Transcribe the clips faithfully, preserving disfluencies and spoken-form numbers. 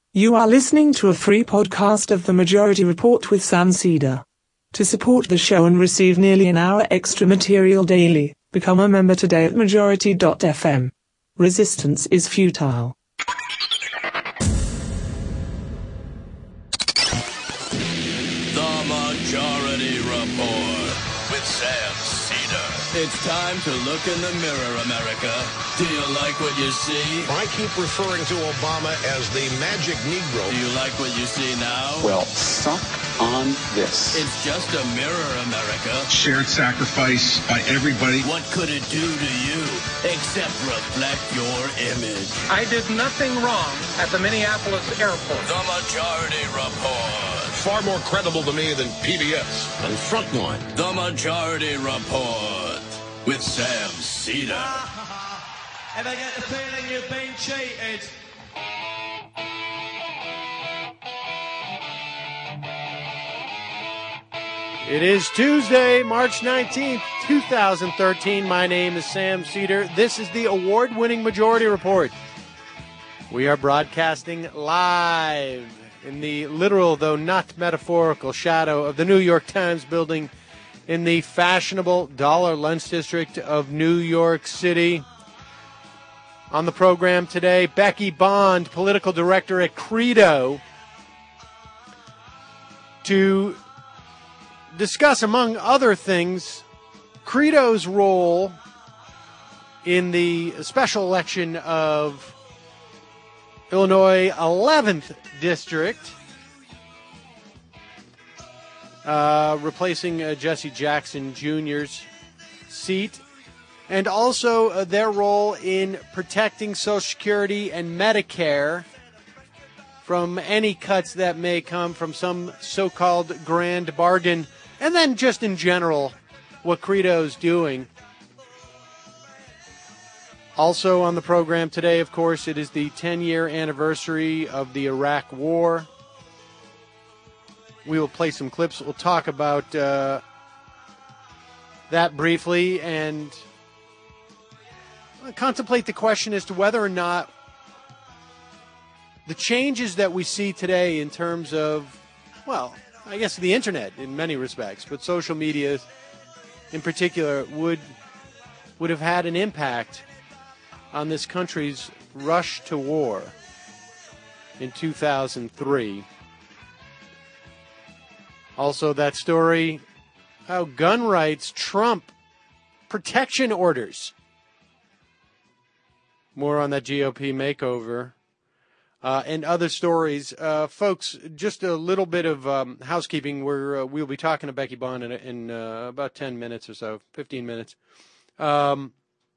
You are listening to a free podcast of The Majority Report with Sam Cedar. To support the show and receive nearly an hour extra material daily, become a member today at majority dot f m. Resistance is futile. The Majority Report with Sam Cedar. It's time to look in the mirror, America. Do you like what you see? I keep referring to Obama as the magic Negro. Do you like what you see now? Well, suck on this. It's just a mirror, America. Shared sacrifice by everybody. What could it do to you except reflect your image? I did nothing wrong at the Minneapolis airport. The Majority Report. Far more credible to me than P B S and Frontline. The Majority Report with Sam Cedar. Ever get the feeling you've been cheated? It is Tuesday, March nineteenth, twenty thirteen. My name is Sam Cedar. This is the award-winning Majority Report. We are broadcasting live in the literal, though not metaphorical, shadow of the New York Times building in the fashionable Dollar Lunch District of New York City. On the program today, Becky Bond, political director at Credo, to discuss, among other things, Credo's role in the special election of Illinois eleventh District, uh, replacing uh, Jesse Jackson Junior's seat, and also uh, their role in protecting Social Security and Medicare from any cuts that may come from some so-called grand bargain, and then just in general, what Credo's doing. Also on the program today, of course, it is the ten-year anniversary of the Iraq War. We will play some clips. We'll talk about uh, that briefly and contemplate the question as to whether or not the changes that we see today in terms of, well, I guess the internet in many respects, but social media in particular would would have had an impact on this country's rush to war in two thousand three. Also, that story, how gun rights trump protection orders. More on that G O P makeover. Uh, and other stories. Uh, folks, just a little bit of um, housekeeping. We're, uh, we'll be talking to Becky Bond in, in uh, about ten minutes or so, fifteen minutes. Um,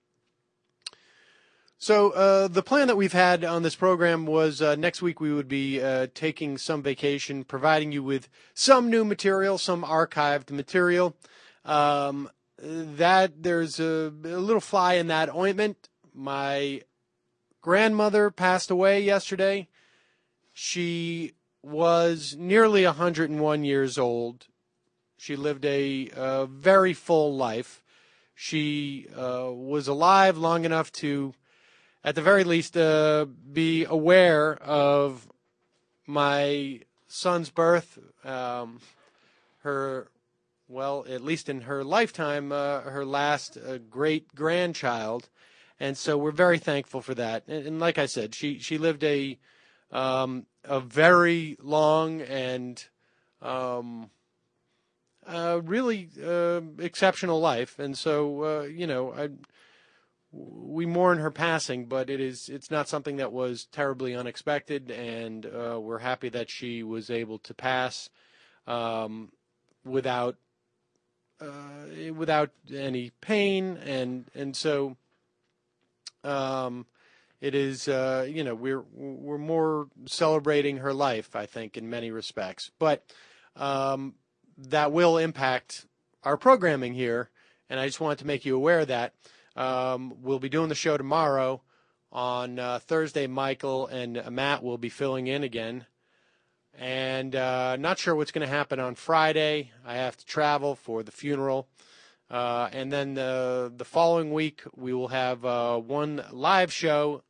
so uh, the plan that we've had on this program was uh, next week we would be uh, taking some vacation, providing you with some new material, some archived material. Um, that there's a, a little fly in that ointment. My grandmother passed away yesterday. She was nearly one hundred one years old. She lived a, a very full life. She uh, was alive long enough to, at the very least, uh, be aware of my son's birth. Um, her, well, at least in her lifetime, uh, her last uh, great-grandchild. And so we're very thankful for that. And, and like I said, she, she lived a um, a very long and um, uh, really uh, exceptional life. And so, uh, you know, I, we mourn her passing, but it is it's not something that was terribly unexpected. And uh, we're happy that she was able to pass um, without uh, without any pain. And and so. Um, it is, uh, you know, we're we're more celebrating her life, I think, in many respects. But um, that will impact our programming here, and I just wanted to make you aware of that. Um, we'll be doing the show tomorrow. On uh, Thursday, Michael and Matt will be filling in again. And uh, not sure what's going to happen on Friday. I have to travel for the funeral. Uh, and then the, the following week, we will have uh, one live show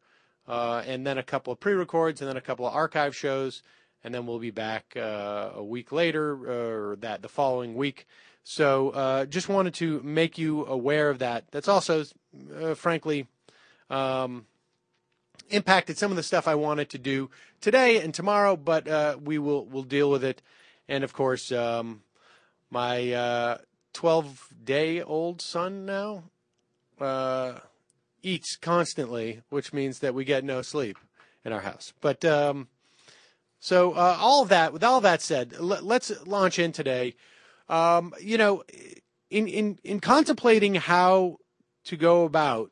uh, and then a couple of pre-records, and then a couple of archive shows, and then we'll be back uh, a week later, or that the following week. So uh, just wanted to make you aware of that. That's also, uh, frankly, um, impacted some of the stuff I wanted to do today and tomorrow, but uh, we will we'll deal with it. And, of course, um, my uh, twelve-day-old son now uh, eats constantly, which means that we get no sleep in our house. But um, so uh, all of that, with all that said, let, let's launch in today. Um, you know, in, in, in contemplating how to go about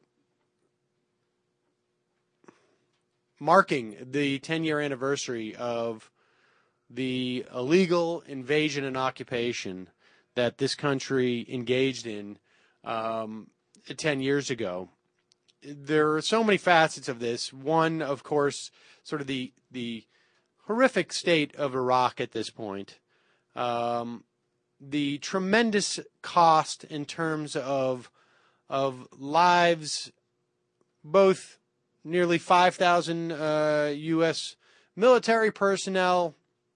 marking the ten-year anniversary of the illegal invasion and occupation that this country engaged in um, ten years ago, there are so many facets of this. One, of course, sort of the the horrific state of Iraq at this point. Um, the tremendous cost in terms of of lives, both nearly five thousand uh, U S military personnel,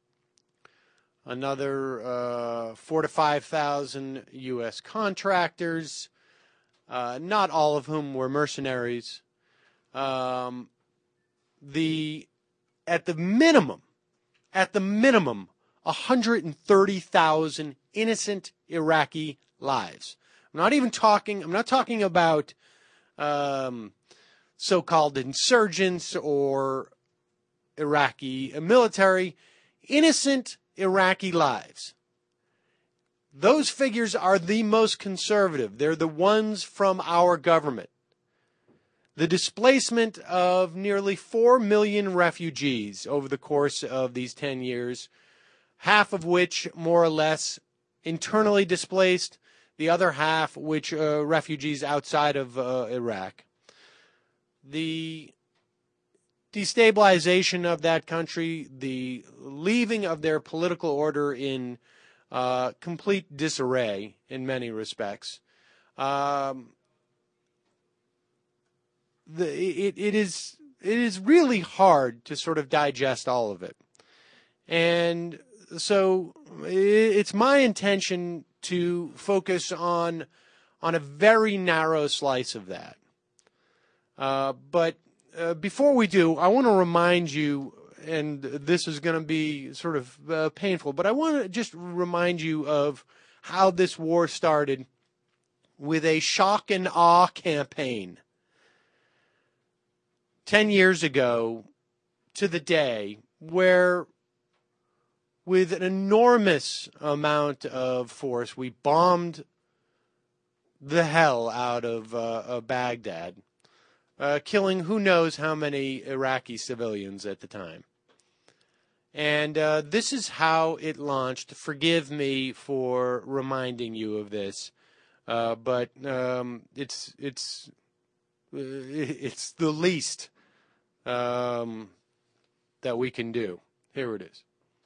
another uh, four to five thousand U S contractors, uh, not all of whom were mercenaries. Um, the at the minimum, at the minimum, one hundred thirty thousand innocent Iraqi lives. I'm not even talking. I'm not talking about um, so-called insurgents or Iraqi military. Innocent Iraqi lives. Those figures are the most conservative. They're the ones from our government. The displacement of nearly four million refugees over the course of these ten years, half of which more or less internally displaced, the other half which uh, refugees outside of uh, Iraq. The destabilization of that country, the leaving of their political order in uh, complete disarray in many respects. Um, the, it, it is it is really hard to sort of digest all of it. And so it's my intention to focus on on a very narrow slice of that. Uh, but uh, before we do, I want to remind you, and this is going to be sort of uh, painful, but I want to just remind you of how this war started with a shock and awe campaign. Ten years ago to the day, where with an enormous amount of force, we bombed the hell out of, uh, of Baghdad, uh, killing who knows how many Iraqi civilians at the time. And uh, this is how it launched. Forgive me for reminding you of this, uh, but um, it's it's uh, it's the least um, that we can do. Here it is.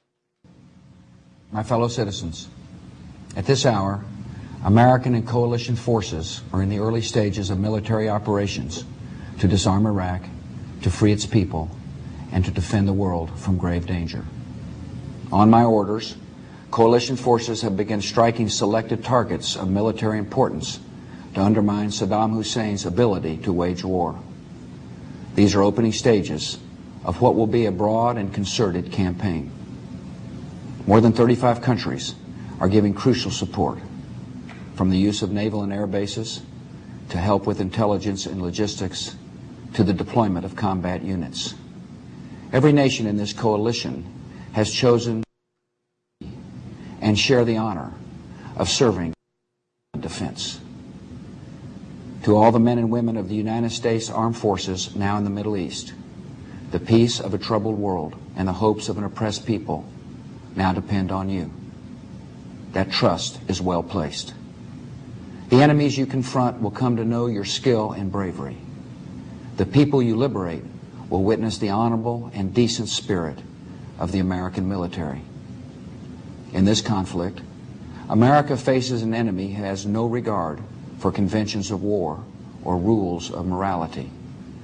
My fellow citizens, at this hour, American and coalition forces are in the early stages of military operations to disarm Iraq, to free its people, and to defend the world from grave danger. On my orders, coalition forces have begun striking selected targets of military importance to undermine Saddam Hussein's ability to wage war. These are opening stages of what will be a broad and concerted campaign. More than thirty-five countries are giving crucial support, from the use of naval and air bases to help with intelligence and logistics to the deployment of combat units. Every nation in this coalition has chosen and share the honor of serving defense. To all the men and women of the United States Armed Forces now in the Middle East, the peace of a troubled world and the hopes of an oppressed people now depend on you. That trust is well placed. The enemies you confront will come to know your skill and bravery. The people you liberate will witness the honorable and decent spirit of the American military. In this conflict, America faces an enemy who has no regard for conventions of war or rules of morality.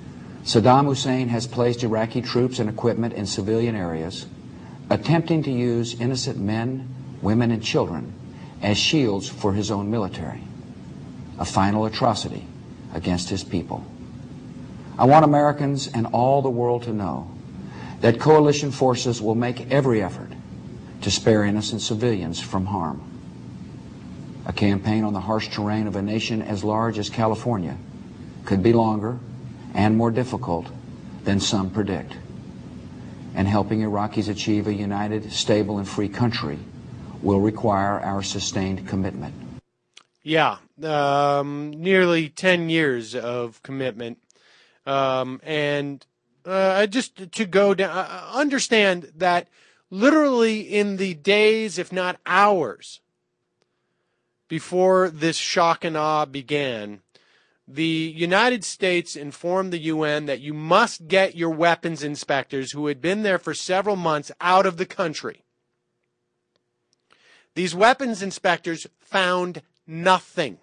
Saddam Hussein has placed Iraqi troops and equipment in civilian areas, attempting to use innocent men, women, and children as shields for his own military, a final atrocity against his people. I want Americans and all the world to know that coalition forces will make every effort to spare innocent civilians from harm. A campaign on the harsh terrain of a nation as large as California could be longer and more difficult than some predict. And helping Iraqis achieve a united, stable, and free country will require our sustained commitment. Yeah, um, nearly ten years of commitment. Um, and uh, just to go down, uh, understand that literally in the days, if not hours, before this shock and awe began, the United States informed the U N that you must get your weapons inspectors who had been there for several months out of the country. These weapons inspectors found nothing.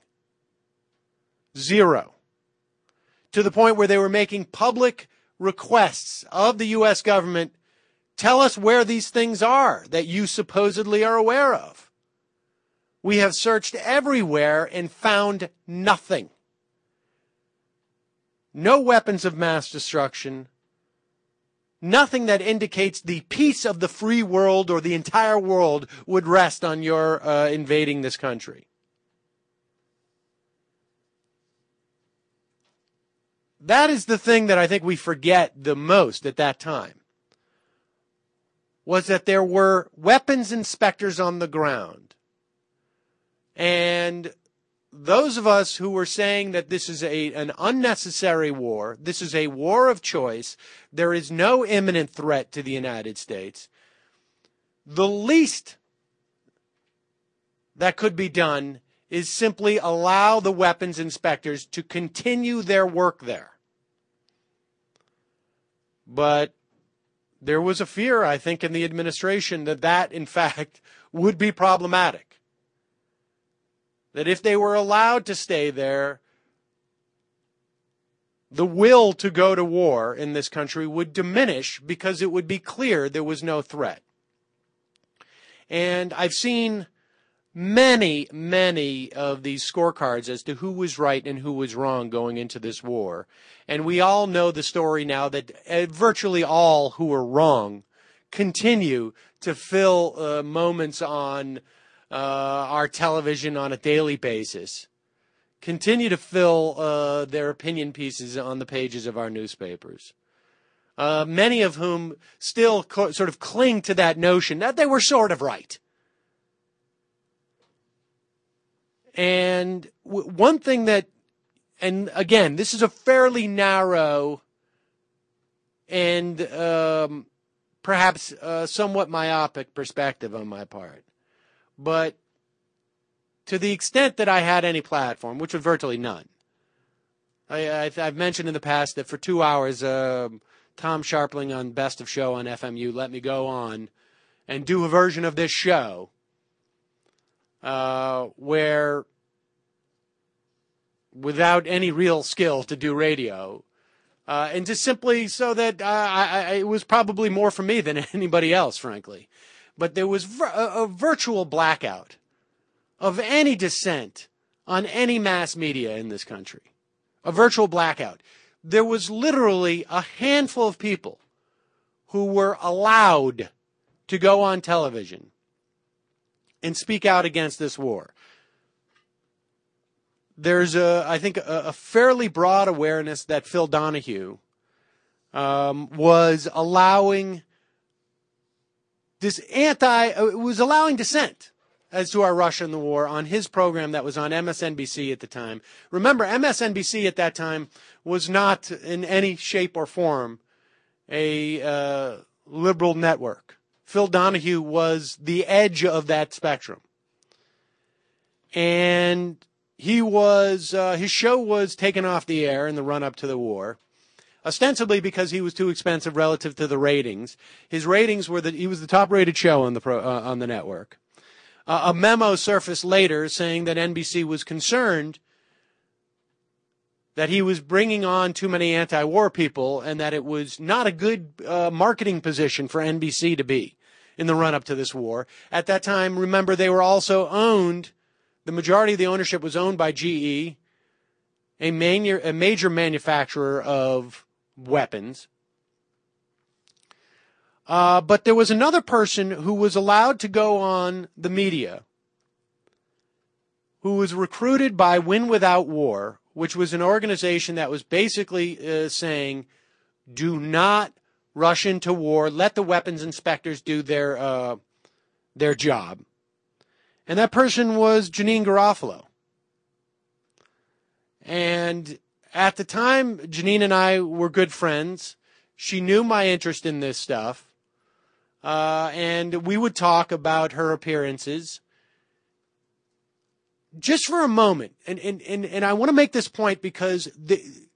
Zero. To the point where they were making public requests of the U S government, tell us where these things are that you supposedly are aware of. We have searched everywhere and found nothing. No weapons of mass destruction. Nothing that indicates the peace of the free world or the entire world would rest on your uh, invading this country. That is the thing that I think we forget the most at that time, was that there were weapons inspectors on the ground. And those of us who were saying that this is a, an unnecessary war, this is a war of choice, there is no imminent threat to the United States, the least that could be done is simply allow the weapons inspectors to continue their work there. But there was a fear, I think, in the administration that that, in fact, would be problematic. That if they were allowed to stay there, the will to go to war in this country would diminish because it would be clear there was no threat. And I've seen many, many of these scorecards as to who was right and who was wrong going into this war. And we all know the story now that uh, virtually all who were wrong continue to fill uh, moments on uh, our television on a daily basis, continue to fill uh, their opinion pieces on the pages of our newspapers. Uh, many of whom still co- sort of cling to that notion that they were sort of right. And w- one thing that, and again, this is a fairly narrow and um, perhaps uh, somewhat myopic perspective on my part. But to the extent that I had any platform, which was virtually none, I, I, I've mentioned in the past that for two hours, uh, Tom Sharpling on Best of Show on F M U let me go on and do a version of this show uh, where, without any real skill to do radio, uh, and just simply so that uh, I, I, it was probably more for me than anybody else, frankly. But there was vir- a, a virtual blackout of any dissent on any mass media in this country. A virtual blackout. There was literally a handful of people who were allowed to go on television and speak out against this war. There's, a, I think, a, a fairly broad awareness that Phil Donahue um, was allowing this anti, uh, was allowing dissent as to our Russia and the war on his program that was on M S N B C at the time. Remember, M S N B C at that time was not in any shape or form a uh, liberal network. Phil Donahue was the edge of that spectrum. And he was, uh, his show was taken off the air in the run-up to the war, ostensibly because he was too expensive relative to the ratings. His ratings were that he was the top-rated show on the pro, uh, on the network. Uh, a memo surfaced later saying that N B C was concerned that he was bringing on too many anti-war people and that it was not a good uh, marketing position for N B C to be in the run-up to this war. At that time, remember, they were also owned, the majority of the ownership was owned by G E, a, manu- a major manufacturer of weapons. Uh, but there was another person who was allowed to go on the media who was recruited by Win Without War, which was an organization that was basically uh, saying, do not rush into war, let the weapons inspectors do their uh, their job. And that person was Janine Garofalo. And at the time, Janine and I were good friends. She knew my interest in this stuff. Uh, and we would talk about her appearances. Just for a moment, and, and, and, and I want to make this point because the,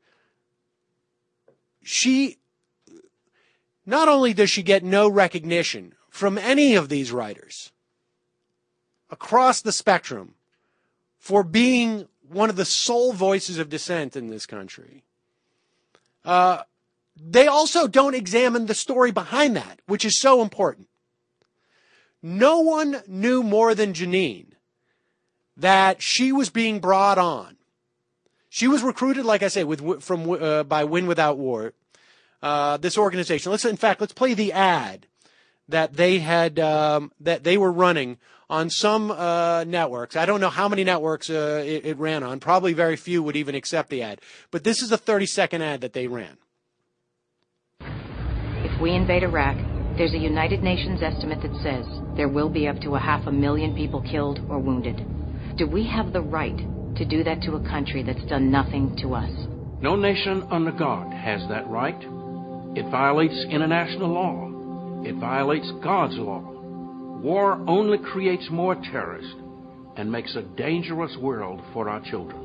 she, not only does she get no recognition from any of these writers across the spectrum for being one of the sole voices of dissent in this country, uh, they also don't examine the story behind that, which is so important. No one knew more than Janine that she was being brought on. She was recruited, like I say, with from uh, by Win Without War, uh, this organization. Let's, in fact, let's play the ad that they had um, that they were running on some uh, networks. I don't know how many networks uh, it, it ran on. Probably very few would even accept the ad. But this is a thirty-second ad that they ran. If we invade Iraq, there's a United Nations estimate that says there will be up to a half a million people killed or wounded. Do we have the right to do that to a country that's done nothing to us? No nation under God has that right. It violates international law. It violates God's law. War only creates more terrorists and makes a dangerous world for our children.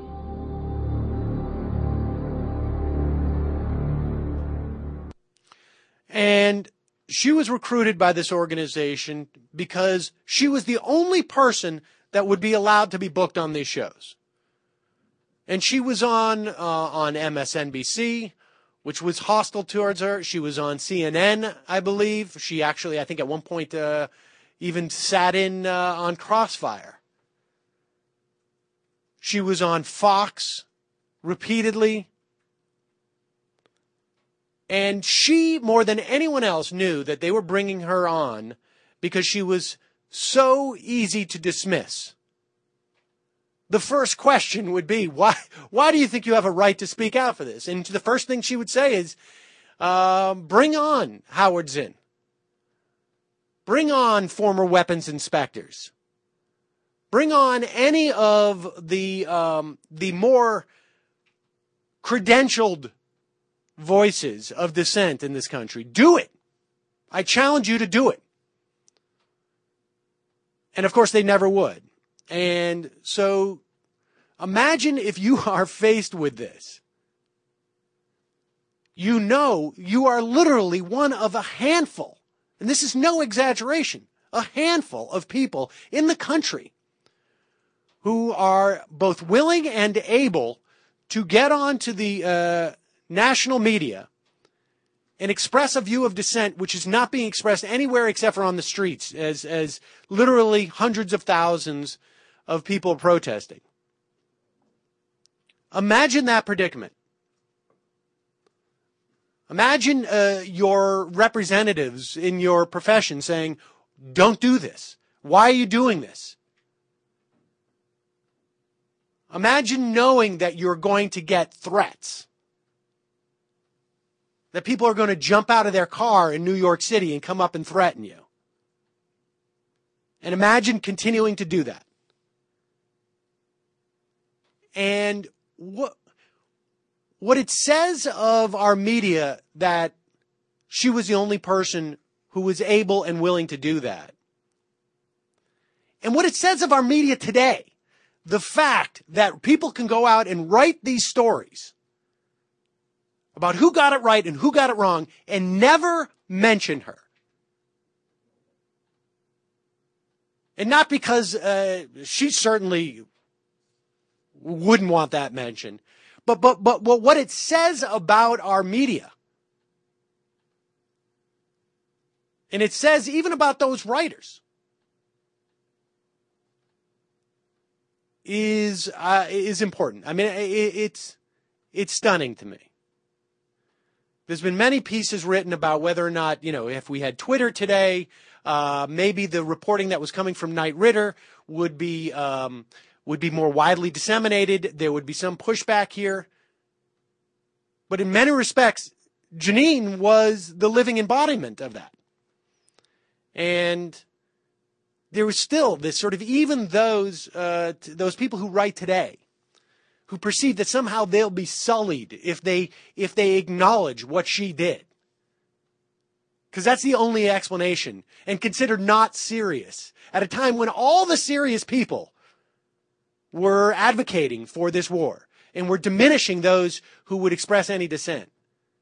And she was recruited by this organization because she was the only person that would be allowed to be booked on these shows. And she was on uh, on M S N B C, which was hostile towards her. She was on C N N, I believe. She actually, I think at one point, uh, even sat in uh, on Crossfire. She was on Fox repeatedly. And she, more than anyone else, knew that they were bringing her on because she was so easy to dismiss. The first question would be, why why do you think you have a right to speak out for this? And the first thing she would say is, uh, bring on Howard Zinn. Bring on former weapons inspectors. Bring on any of the um, the more credentialed voices of dissent in this country. Do it. I challenge you to do it. And of course, they never would. And so imagine if you are faced with this. You know you are literally one of a handful, and this is no exaggeration, a handful of people in the country who are both willing and able to get onto the uh, national media and express a view of dissent which is not being expressed anywhere except for on the streets, as as literally hundreds of thousands of people protesting. Imagine that predicament. Imagine uh, your representatives in your profession saying, don't do this. Why are you doing this? Imagine knowing that you're going to get threats. That people are going to jump out of their car in New York City and come up and threaten you. And imagine continuing to do that. And what, what it says of our media that she was the only person who was able and willing to do that. And what it says of our media today, the fact that people can go out and write these stories about who got it right and who got it wrong and never mention her. And not because uh, she certainly wouldn't want that mention, but, but, but, but what it says about our media, and it says even about those writers, is uh, is important. I mean, it, it's it's stunning to me. There's been many pieces written about whether or not, you know, if we had Twitter today, uh, maybe the reporting that was coming from Knight Ridder would be um, would be more widely disseminated. There would be some pushback here. But in many respects, Jeanine was the living embodiment of that. And there was still this sort of, even those uh, t- those people who write today, who perceive that somehow they'll be sullied if they if they acknowledge what she did. Because that's the only explanation, and considered not serious at a time when all the serious people were advocating for this war and were diminishing those who would express any dissent.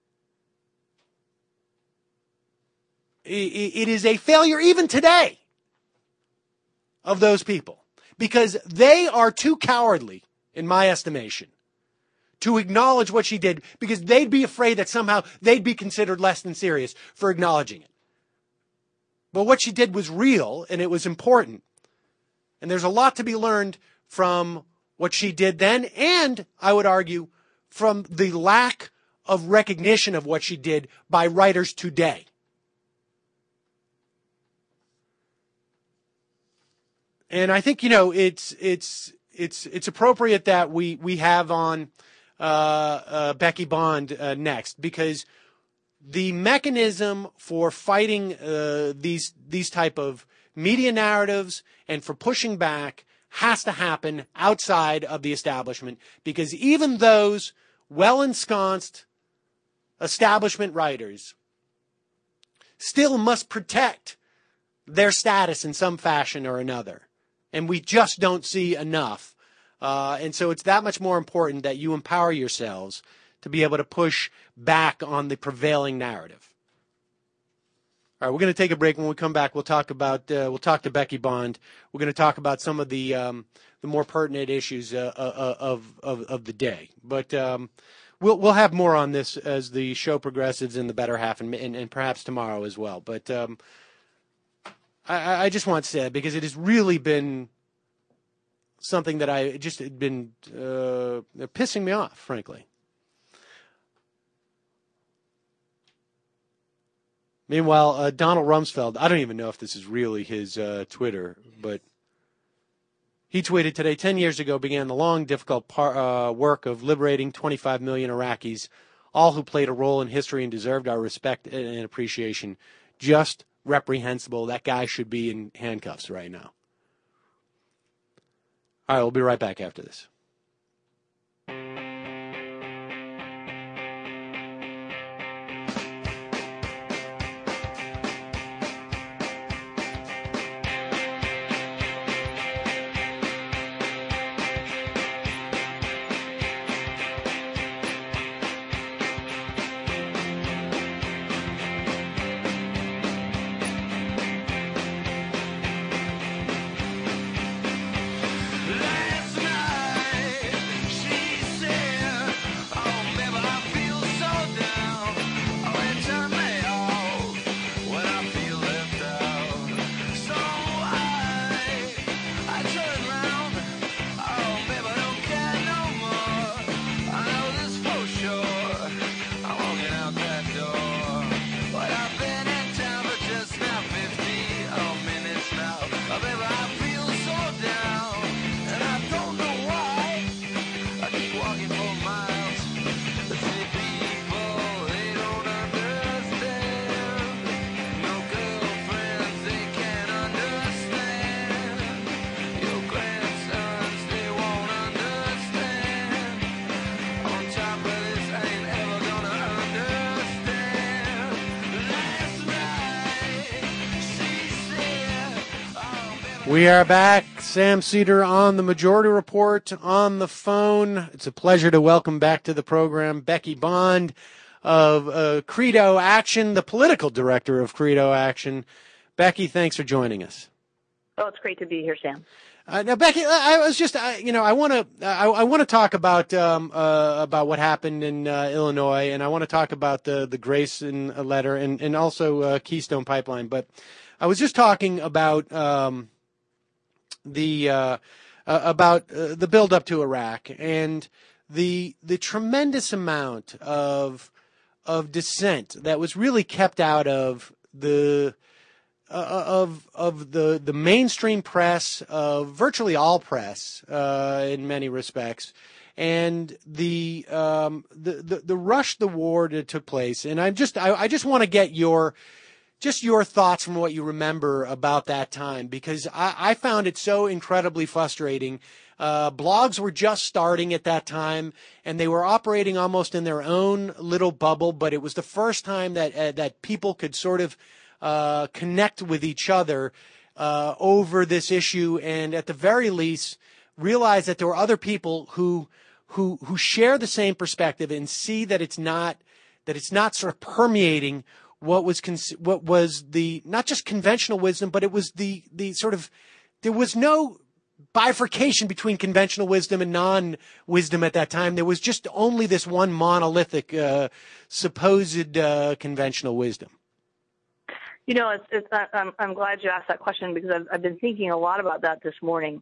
It, it is a failure even today of those people, because they are too cowardly, in my estimation, to acknowledge what she did, because they'd be afraid that somehow they'd be considered less than serious for acknowledging it. But what she did was real, and it was important. And there's a lot to be learned from what she did then, and, I would argue, from the lack of recognition of what she did by writers today. And I think, you know, it's it's it's it's appropriate that we we have on uh, uh, Becky Bond uh, next, because the mechanism for fighting uh, these these type of media narratives and for pushing back has to happen outside of the establishment, because even those well-ensconced establishment writers still must protect their status in some fashion or another. And we just don't see enough. Uh, and so it's that much more important that you empower yourselves to be able to push back on the prevailing narrative. All right, we're going to take a break. When we come back, we'll talk about uh, we'll talk to Becky Bond. We're going to talk about some of the um, the more pertinent issues uh, uh, of, of of the day. But um, we'll we'll have more on this as the show progresses in the better half, and and, and perhaps tomorrow as well. But um, I, I just want to say that because it has really been something that I just had been uh, pissing me off, frankly. Meanwhile, uh, Donald Rumsfeld, I don't even know if this is really his uh, Twitter, but he tweeted today, ten years ago began the long, difficult par- uh, work of liberating twenty-five million Iraqis, all who played a role in history and deserved our respect and appreciation. Just reprehensible. That guy should be in handcuffs right now. All right, we'll be right back after this. We are back. Sam Seder on the Majority Report on the phone. It's a pleasure to welcome back to the program Becky Bond of uh, Credo Action, the political director of Credo Action. Becky, thanks for joining us. Oh, it's great to be here, Sam. Uh, now, Becky, I was just, I, you know, I want to, I, I want to talk about, um, uh, about what happened in uh, Illinois, and I want to talk about the the Grayson letter and and also uh, Keystone Pipeline. But I was just talking about um, the uh, uh, about uh, the build up to Iraq and the the tremendous amount of of dissent that was really kept out of the. Uh, of of the, the mainstream press, of virtually all press, uh, in many respects, and the um, the, the the rush, the war that took place. And I just I, I just want to get your just your thoughts from what you remember about that time, because I, I found it so incredibly frustrating. Uh, blogs were just starting at that time, and they were operating almost in their own little bubble. But it was the first time that uh, that people could sort of Uh, connect with each other uh, over this issue, and at the very least realize that there were other people who who who share the same perspective and see that it's not that it's not sort of permeating what was con- what was the not just conventional wisdom, but it was the the sort of there was no bifurcation between conventional wisdom and non-wisdom at that time. There was just only this one monolithic uh, supposed uh, conventional wisdom. You know, it's, it's, I'm, I'm glad you asked that question, because I've, I've been thinking a lot about that this morning.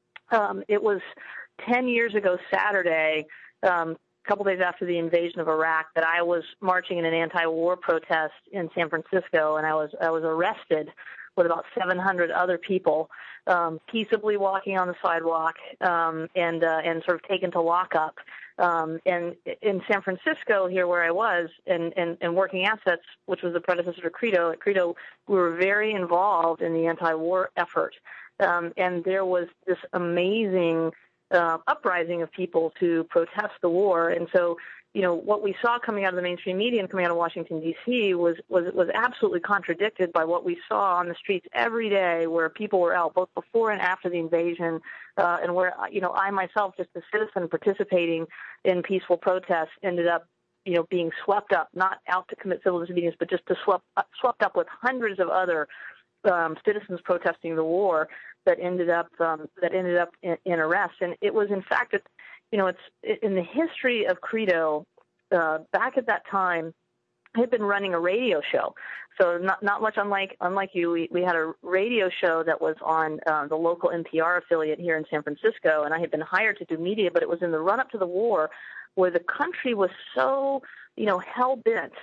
Um, it was ten years ago Saturday, um, a couple days after the invasion of Iraq, that I was marching in an anti-war protest in San Francisco, and I was I was arrested with about seven hundred other people, um, peaceably walking on the sidewalk, um, and uh, and sort of taken to lockup. Um, and in San Francisco, here where I was, and, and, and Working Assets, which was the predecessor to Credo, at Credo, we were very involved in the anti-war effort. Um, and there was this amazing uh, uprising of people to protest the war. And so, you know, what we saw coming out of the mainstream media and coming out of Washington, D C was, was, was absolutely contradicted by what we saw on the streets every day, where people were out both before and after the invasion, uh, and where, you know, I myself, just a citizen participating in peaceful protests, ended up, you know, being swept up, not out to commit civil disobedience, but just to swept, swept up with hundreds of other um, citizens protesting the war that ended up, um, that ended up in, in arrest. And it was, in fact, it, You know, it's in the history of Credo. Uh, back at that time, I had been running a radio show, so not not much unlike unlike you. We, we had a radio show that was on uh, the local N P R affiliate here in San Francisco, and I had been hired to do media. But it was in the run up to the war, where the country was so, you know, hell bent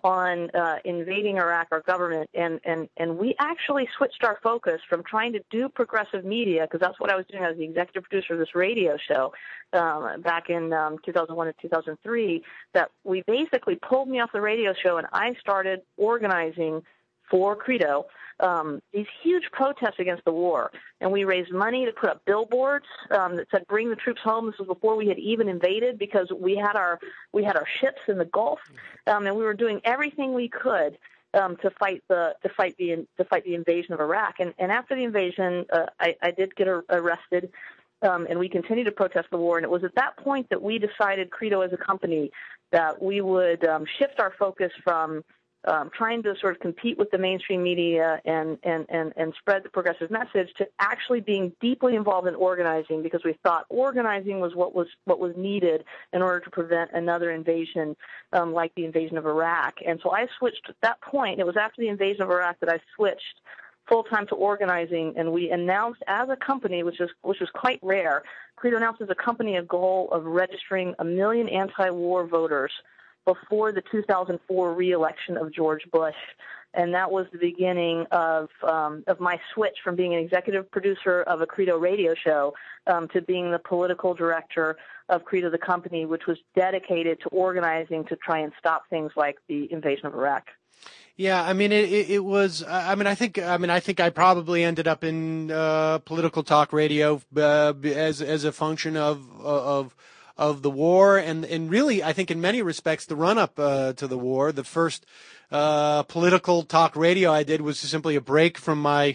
on uh, invading Iraq, our government, and, and, and we actually switched our focus from trying to do progressive media, because that's what I was doing. I was the executive producer of this radio show um, back in um, two thousand one to two thousand three, that we basically pulled me off the radio show, and I started organizing for Credo um, these huge protests against the war. And we raised money to put up billboards um, that said, "Bring the troops home." This was before we had even invaded, because we had our we had our ships in the Gulf, um, and we were doing everything we could um, to fight the to fight the to fight the invasion of Iraq. And, and after the invasion, uh, I, I did get arrested, um, and we continued to protest the war. And it was at that point that we decided, Credo as a company, that we would um, shift our focus from Um, trying to sort of compete with the mainstream media and, and, and, and spread the progressive message, to actually being deeply involved in organizing, because we thought organizing was what was what was needed in order to prevent another invasion um, like the invasion of Iraq. And so I switched at that point. It was after the invasion of Iraq that I switched full-time to organizing, and we announced as a company, which is which was quite rare, Credo announced as a company a goal of registering a million anti-war voters before the two thousand four re-election of George Bush. And that was the beginning of um, of my switch from being an executive producer of a Credo radio show um, to being the political director of Credo, the company, which was dedicated to organizing to try and stop things like the invasion of Iraq. Yeah, I mean, it, it was. I mean, I think. I mean, I think I probably ended up in uh, political talk radio uh, as as a function of of. of the war, and, and really, I think in many respects, the run-up uh, to the war. The first uh, political talk radio I did was simply a break from my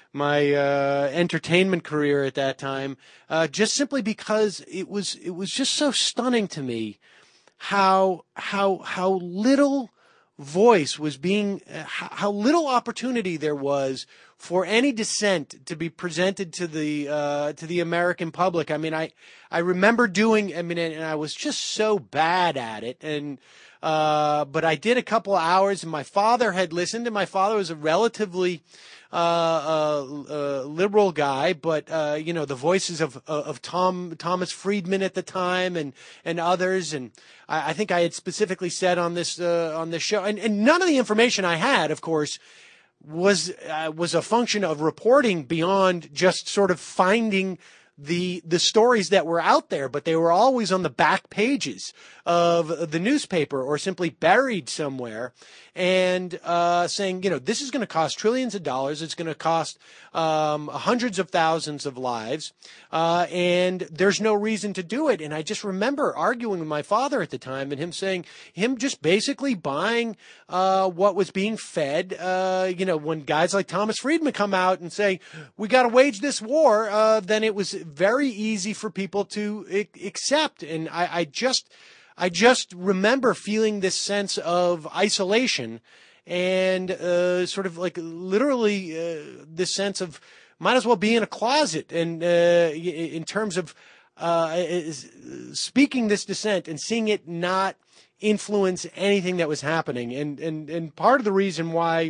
my uh, entertainment career at that time, uh, just simply because it was it was just so stunning to me how how how little voice was being, uh, how little opportunity there was for any dissent to be presented to the uh, to the American public. I mean, I I remember doing. I mean, and I was just so bad at it. And uh, but I did a couple of hours, and my father had listened. And my father was a relatively uh, uh, uh, liberal guy, but uh, you know, the voices of of Tom Thomas Friedman at the time, and and others, and I, I think I had specifically said on this uh, on this show, and and none of the information I had, of course, was uh, was a function of reporting beyond just sort of finding the the stories that were out there, but they were always on the back pages of the newspaper or simply buried somewhere, and uh, saying, you know, this is going to cost trillions of dollars. It's going to cost um, hundreds of thousands of lives, uh, and there's no reason to do it. And I just remember arguing with my father at the time, and him saying, him just basically buying uh, what was being fed. Uh, you know, when guys like Thomas Friedman come out and say, we got to wage this war, uh, then it was very easy for people to I- accept. And I, I just, I just remember feeling this sense of isolation and uh, sort of like literally uh, this sense of might as well be in a closet. And uh, in terms of uh, speaking this dissent and seeing it not influence anything that was happening. And, and, and part of the reason why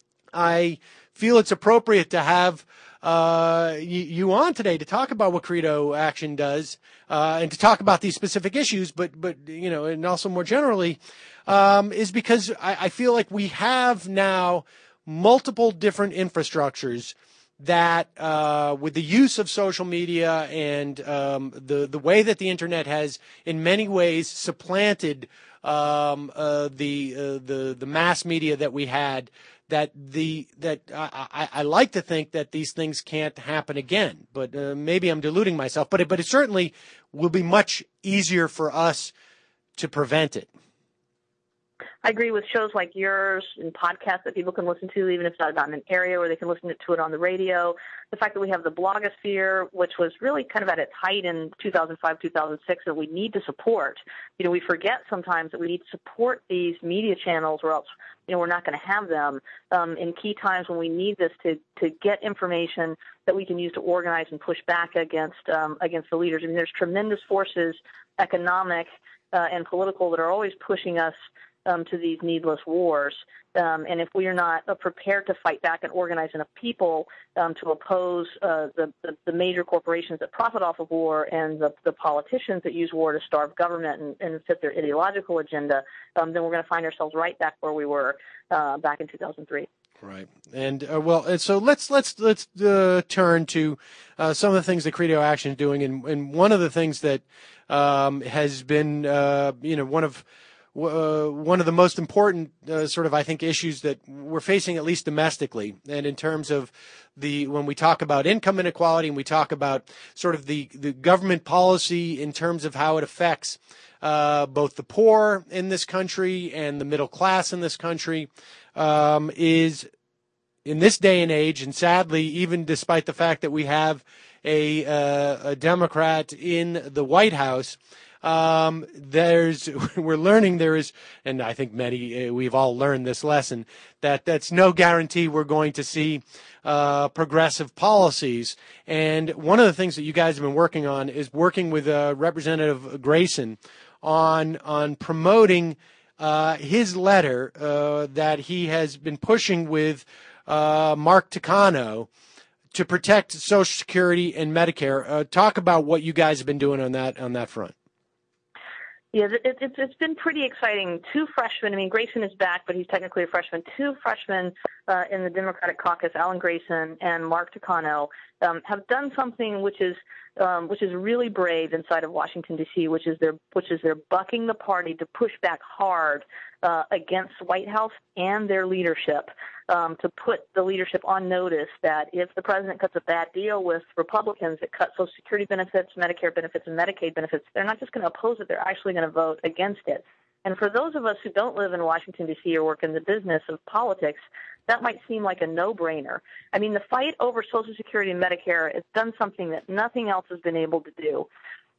I feel it's appropriate to have uh, you, you on today to talk about what Credo Action does, uh, and to talk about these specific issues, but, but, you know, and also more generally, um, is because I, I feel like we have now multiple different infrastructures that, uh, with the use of social media and, um, the, the way that the internet has in many ways supplanted, um, uh, the, uh, the, the mass media that we had, that the that I, I, I like to think that these things can't happen again, but uh, maybe I'm deluding myself. But it, but it certainly will be much easier for us to prevent it. I agree with shows like yours and podcasts that people can listen to, even if it's not in an area where they can listen to it on the radio. The fact that we have the blogosphere, which was really kind of at its height in two thousand five, two thousand six, that we need to support. You know, we forget sometimes that we need to support these media channels, or else, you know, we're not going to have them um, in key times when we need this to, to get information that we can use to organize and push back against um, against the leaders. I mean, there's tremendous forces, economic uh, and political, that are always pushing us Um, to these needless wars. Um, and if we are not uh, prepared to fight back and organize enough people um, to oppose uh, the, the, the major corporations that profit off of war and the, the politicians that use war to starve government and, and fit their ideological agenda, um, then we're going to find ourselves right back where we were uh, back in two thousand three. Right, and uh, well, and so let's let's let's uh, turn to uh, some of the things that Credo Action is doing, and, and one of the things that um, has been, uh, you know, one of Uh, one of the most important uh, sort of, I think, issues that we're facing, at least domestically, and in terms of the, when we talk about income inequality and we talk about sort of the, the government policy in terms of how it affects uh, both the poor in this country and the middle class in this country, um, is in this day and age, and sadly, even despite the fact that we have a, uh, a Democrat in the White House, Um, there's, we're learning there is, and I think many, uh, we've all learned this lesson, that that's no guarantee we're going to see, uh, progressive policies. And one of the things that you guys have been working on is working with, uh, Representative Grayson on, on promoting, uh, his letter, uh, that he has been pushing with, uh, Mark Takano to protect Social Security and Medicare. Uh, talk about what you guys have been doing on that, on that front. Yeah, it, it's it's been pretty exciting. Two freshmen, I mean, Grayson is back, but he's technically a freshman. Two freshmen uh, in the Democratic caucus, Alan Grayson and Mark Takano, um, have done something which is um, which is really brave inside of Washington, D C, which is they're which is they're bucking the party to push back hard uh, against the White House and their leadership, um, to put the leadership on notice that if the president cuts a bad deal with Republicans that cut Social Security benefits, Medicare benefits, and Medicaid benefits, they're not just going to oppose it, they're actually going to vote against it. And for those of us who don't live in Washington, D C or work in the business of politics, that might seem like a no-brainer. I mean, the fight over Social Security and Medicare has done something that nothing else has been able to do.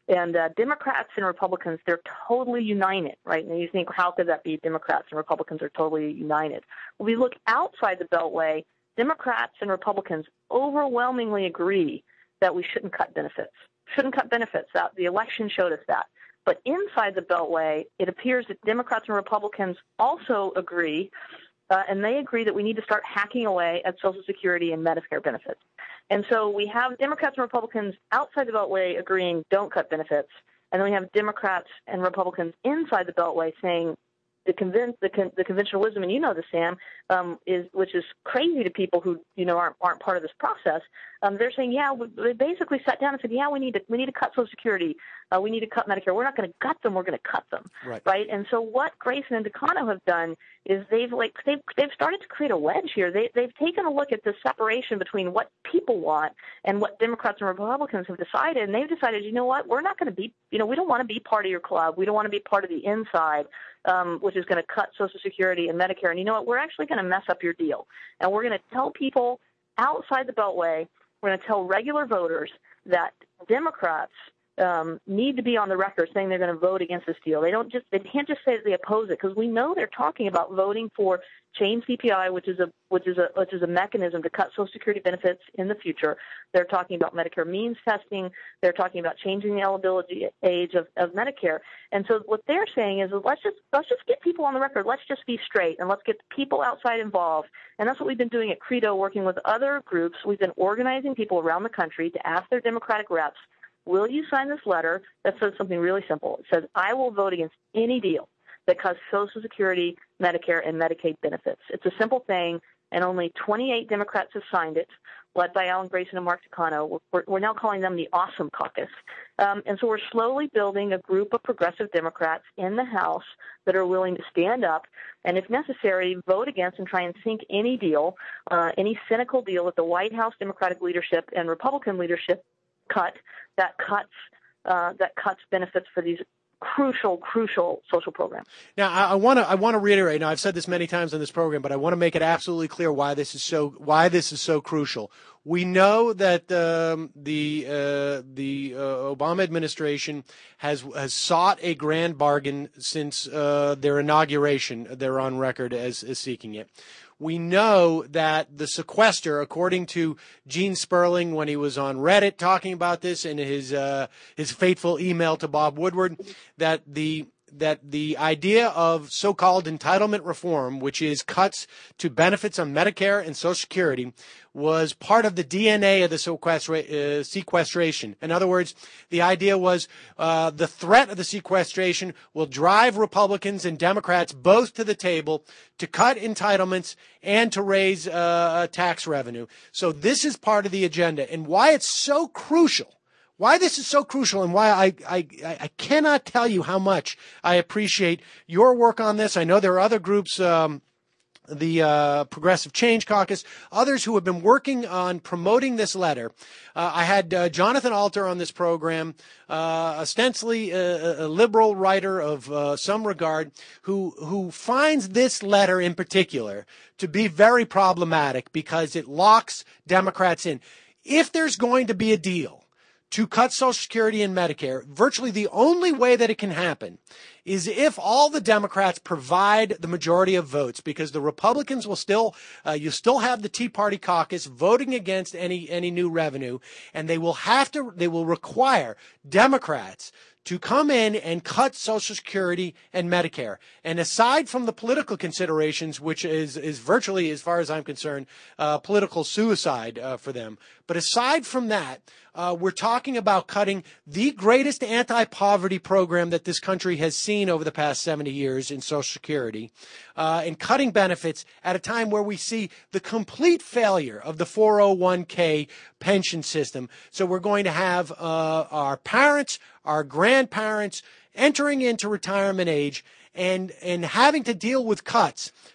And uh, Democrats and Republicans, they're totally united, right? And you think, how could that be? Democrats and Republicans are totally united. When we look outside the Beltway, Democrats and Republicans overwhelmingly agree that we shouldn't cut benefits. Shouldn't cut benefits. That, the election showed us that. But inside the Beltway, it appears that Democrats and Republicans also agree, uh, and they agree that we need to start hacking away at Social Security and Medicare benefits. And so we have Democrats and Republicans outside the Beltway agreeing don't cut benefits, and then we have Democrats and Republicans inside the Beltway saying the, conven- the, con- the conventional wisdom, and you know this, Sam, um, is which is crazy to people who you know aren't aren't part of this process. Um, they're saying, yeah, we, they basically sat down and said, yeah, we need to we need to cut Social Security, uh, we need to cut Medicare. We're not going to gut them, we're going to cut them, right. right? And so what Grayson and Decano have done is they've like they've they've started to create a wedge here. They they've taken a look at the separation between what people want and what Democrats and Republicans have decided, and they've decided, you know what, we're not going to be, you know, we don't want to be part of your club. We don't want to be part of the inside, um, which is going to cut Social Security and Medicare. And you know what, we're actually going to mess up your deal, and we're going to tell people outside the Beltway, we're going to tell regular voters that Democrats um, need to be on the record saying they're going to vote against this deal. They don't just they can't just say that they oppose it, because we know they're talking about voting for change C P I, which is a which is a which is a mechanism to cut Social Security benefits in the future. They're talking about Medicare means testing. They're talking about changing the eligibility age of, of Medicare. And so what they're saying is, let's just let's just get people on the record. Let's just be straight, and let's get people outside involved. And that's what we've been doing at Credo, working with other groups. We've been organizing people around the country to ask their Democratic reps, will you sign this letter that says something really simple? It says, I will vote against any deal that cuts Social Security, Medicare, and Medicaid benefits. It's a simple thing, and only twenty-eight Democrats have signed it, led by Alan Grayson and Mark Decano. We're, we're now calling them the Awesome Caucus. Um, and so we're slowly building a group of progressive Democrats in the House that are willing to stand up and, if necessary, vote against and try and sink any deal, uh, any cynical deal that the White House Democratic leadership and Republican leadership cut that cuts uh, that cuts benefits for these crucial, crucial social programs. Now, I want to I want to reiterate. Now, I've said this many times on this program, but I want to make it absolutely clear why this is so why this is so crucial. We know that um, the uh, the uh, Obama administration has has sought a grand bargain since uh, their inauguration. They're on record as, as seeking it. We know that the sequester, according to Gene Sperling when he was on Reddit talking about this in his uh, his fateful email to Bob Woodward, that the that the idea of so-called entitlement reform, which is cuts to benefits on Medicare and Social Security, was part of the D N A of the sequestra- uh, sequestration. In other words, the idea was uh, the threat of the sequestration will drive Republicans and Democrats both to the table to cut entitlements and to raise uh, tax revenue. So this is part of the agenda, and why it's so crucial. Why this is so crucial, and why I, I, I cannot tell you how much I appreciate your work on this. I know there are other groups, um, the uh, Progressive Change Caucus, others who have been working on promoting this letter. Uh, I had uh, Jonathan Alter on this program, uh, ostensibly a, a liberal writer of uh, some regard, who who finds this letter in particular to be very problematic because it locks Democrats in. If there's going to be a deal to cut Social Security and Medicare, virtually the only way that it can happen is if all the Democrats provide the majority of votes, because the Republicans will still, uh, you still have the Tea Party caucus voting against any, any new revenue, and they will have to, they will require Democrats to come in and cut Social Security and Medicare. And aside from the political considerations, which is, is virtually, as far as I'm concerned, uh, political suicide uh, for them. But aside from that, uh, we're talking about cutting the greatest anti-poverty program that this country has seen over the past seventy years in Social Security, uh, and cutting benefits at a time where we see the complete failure of the four oh one k pension system. So we're going to have uh, our parents, our grandparents entering into retirement age and and having to deal with cuts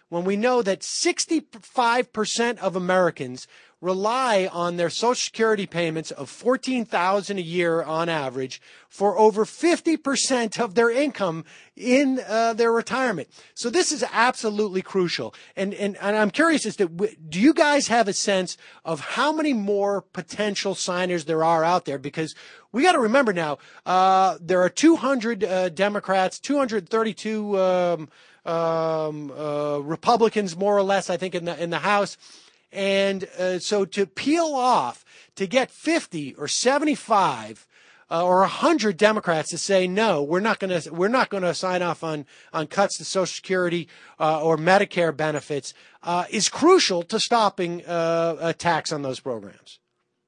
when we know that sixty-five percent of Americans rely on their Social Security payments of fourteen thousand dollars a year on average for over fifty percent of their income in uh, their retirement. So this is absolutely crucial. And, and, and I'm curious as to, do you guys have a sense of how many more potential signers there are out there? Because we got to remember now, uh, there are two hundred uh, Democrats, two hundred thirty-two um, um, uh, Republicans, more or less, I think, in the in the House. And uh, so to peel off, to get fifty or seventy-five uh, or one hundred Democrats to say, no, we're not going to we're not going to sign off on, on cuts to Social Security uh, or Medicare benefits uh, is crucial to stopping uh, attacks on those programs.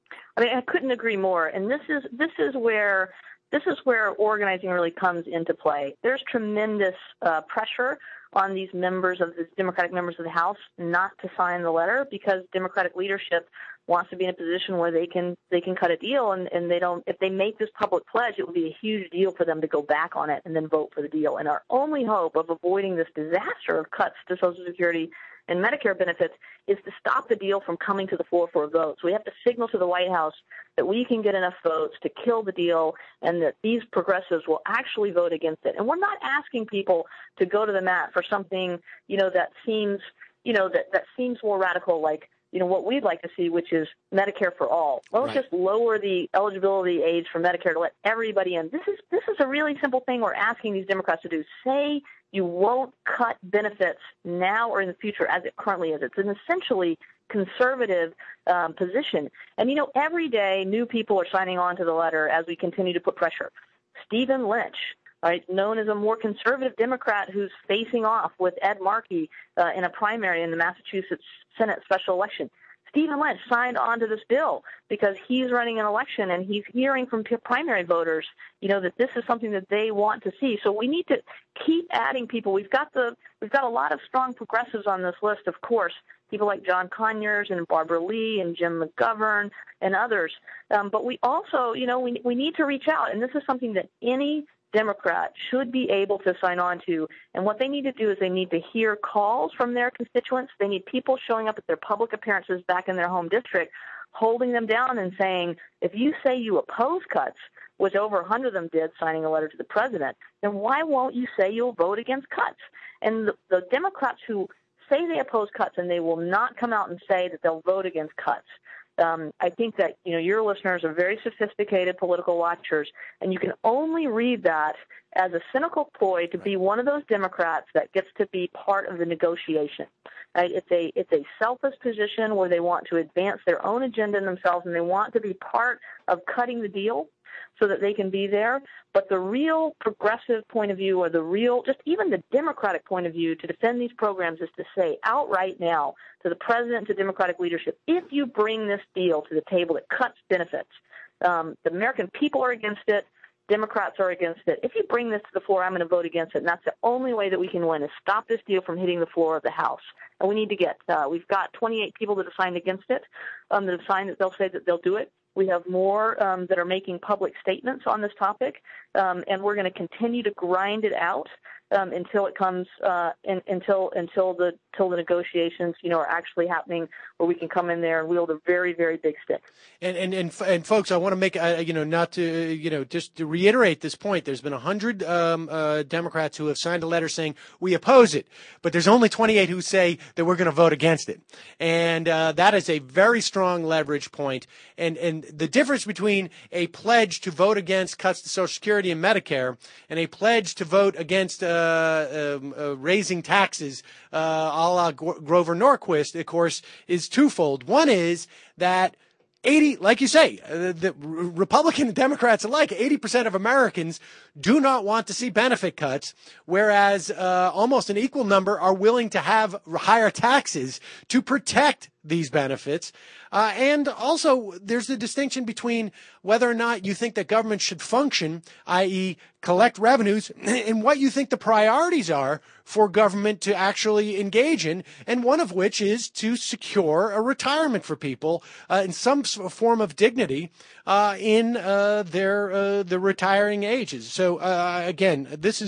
I mean, I couldn't agree more. And this is this is where this is where organizing really comes into play. There's tremendous uh, pressure on these members of the Democratic members of the House not to sign the letter because Democratic leadership wants to be in a position where they can they can cut a deal, and, and they don't. If they make this public pledge, it would be a huge deal for them to go back on it and then vote for the deal. And our only hope of avoiding this disaster of cuts to Social Security and Medicare benefits is to stop the deal from coming to the floor for a vote. So we have to signal to the White House that we can get enough votes to kill the deal and that these progressives will actually vote against it. And we're not asking people to go to the mat for something, you know, that seems, you know, that, that seems more radical, like, you know, what we'd like to see, which is Medicare for all. Well, let's right. just lower the eligibility age for Medicare to let everybody in. This is this is a really simple thing we're asking these Democrats to do. Say you won't cut benefits now or in the future as it currently is. It's an essentially conservative um, position. And, you know, every day new people are signing on to the letter as we continue to put pressure. Stephen Lynch, right, known as a more conservative Democrat who's facing off with Ed Markey uh, in a primary in the Massachusetts Senate special election. Stephen Lynch signed on to this bill because he's running an election and he's hearing from primary voters, you know, that this is something that they want to see. So we need to keep adding people. We've got the we've got a lot of strong progressives on this list, of course, people like John Conyers and Barbara Lee and Jim McGovern and others. Um, but we also, you know, we we need to reach out, and this is something that any Democrat should be able to sign on to. And what they need to do is they need to hear calls from their constituents. They need people showing up at their public appearances back in their home district, holding them down and saying, if you say you oppose cuts, which over one hundred of them did, signing a letter to the president, then why won't you say you'll vote against cuts? And the, the Democrats who say they oppose cuts and they will not come out and say that they'll vote against cuts, Um, I think that, you know, your listeners are very sophisticated political watchers, and you can only read that as a cynical ploy to be one of those Democrats that gets to be part of the negotiation. Right? It's a it's a selfish position where they want to advance their own agenda in themselves, and they want to be part of cutting the deal so that they can be there. But the real progressive point of view, or the real, just even the Democratic point of view to defend these programs, is to say outright now to the president, to Democratic leadership, if you bring this deal to the table that cuts benefits, um, the American people are against it, Democrats are against it. If you bring this to the floor, I'm going to vote against it. And that's the only way that we can win, is stop this deal from hitting the floor of the House. And we need to get, uh, we've got twenty-eight people that have signed against it, um, that have signed that they'll say that they'll do it. We have more um, that are making public statements on this topic, um, and we're going to continue to grind it out um, until it comes, uh, in, until until the until the negotiations, you know, are actually happening, where we can come in there and wield a very, very big stick. And and and, and folks, I want to make, uh, you know, not to, you know, just to reiterate this point. There's been a hundred um, uh, Democrats who have signed a letter saying we oppose it, but there's only twenty-eight who say that we're going to vote against it, and uh, that is a very strong leverage point. And and the difference between a pledge to vote against cuts to Social Security and Medicare and a pledge to vote against uh, um, uh, raising taxes, uh, a la Grover Norquist, of course, is twofold. One is that eighty, like you say, uh, the Republican and Democrats alike, eighty percent of Americans do not want to see benefit cuts, whereas uh, almost an equal number are willing to have higher taxes to protect these benefits. Uh, and also, there's the distinction between whether or not you think that government should function, that is collect revenues, and what you think the priorities are for government to actually engage in, and one of which is to secure a retirement for people uh, in some form of dignity uh, in uh, their uh, the retiring ages. So, uh, again, this is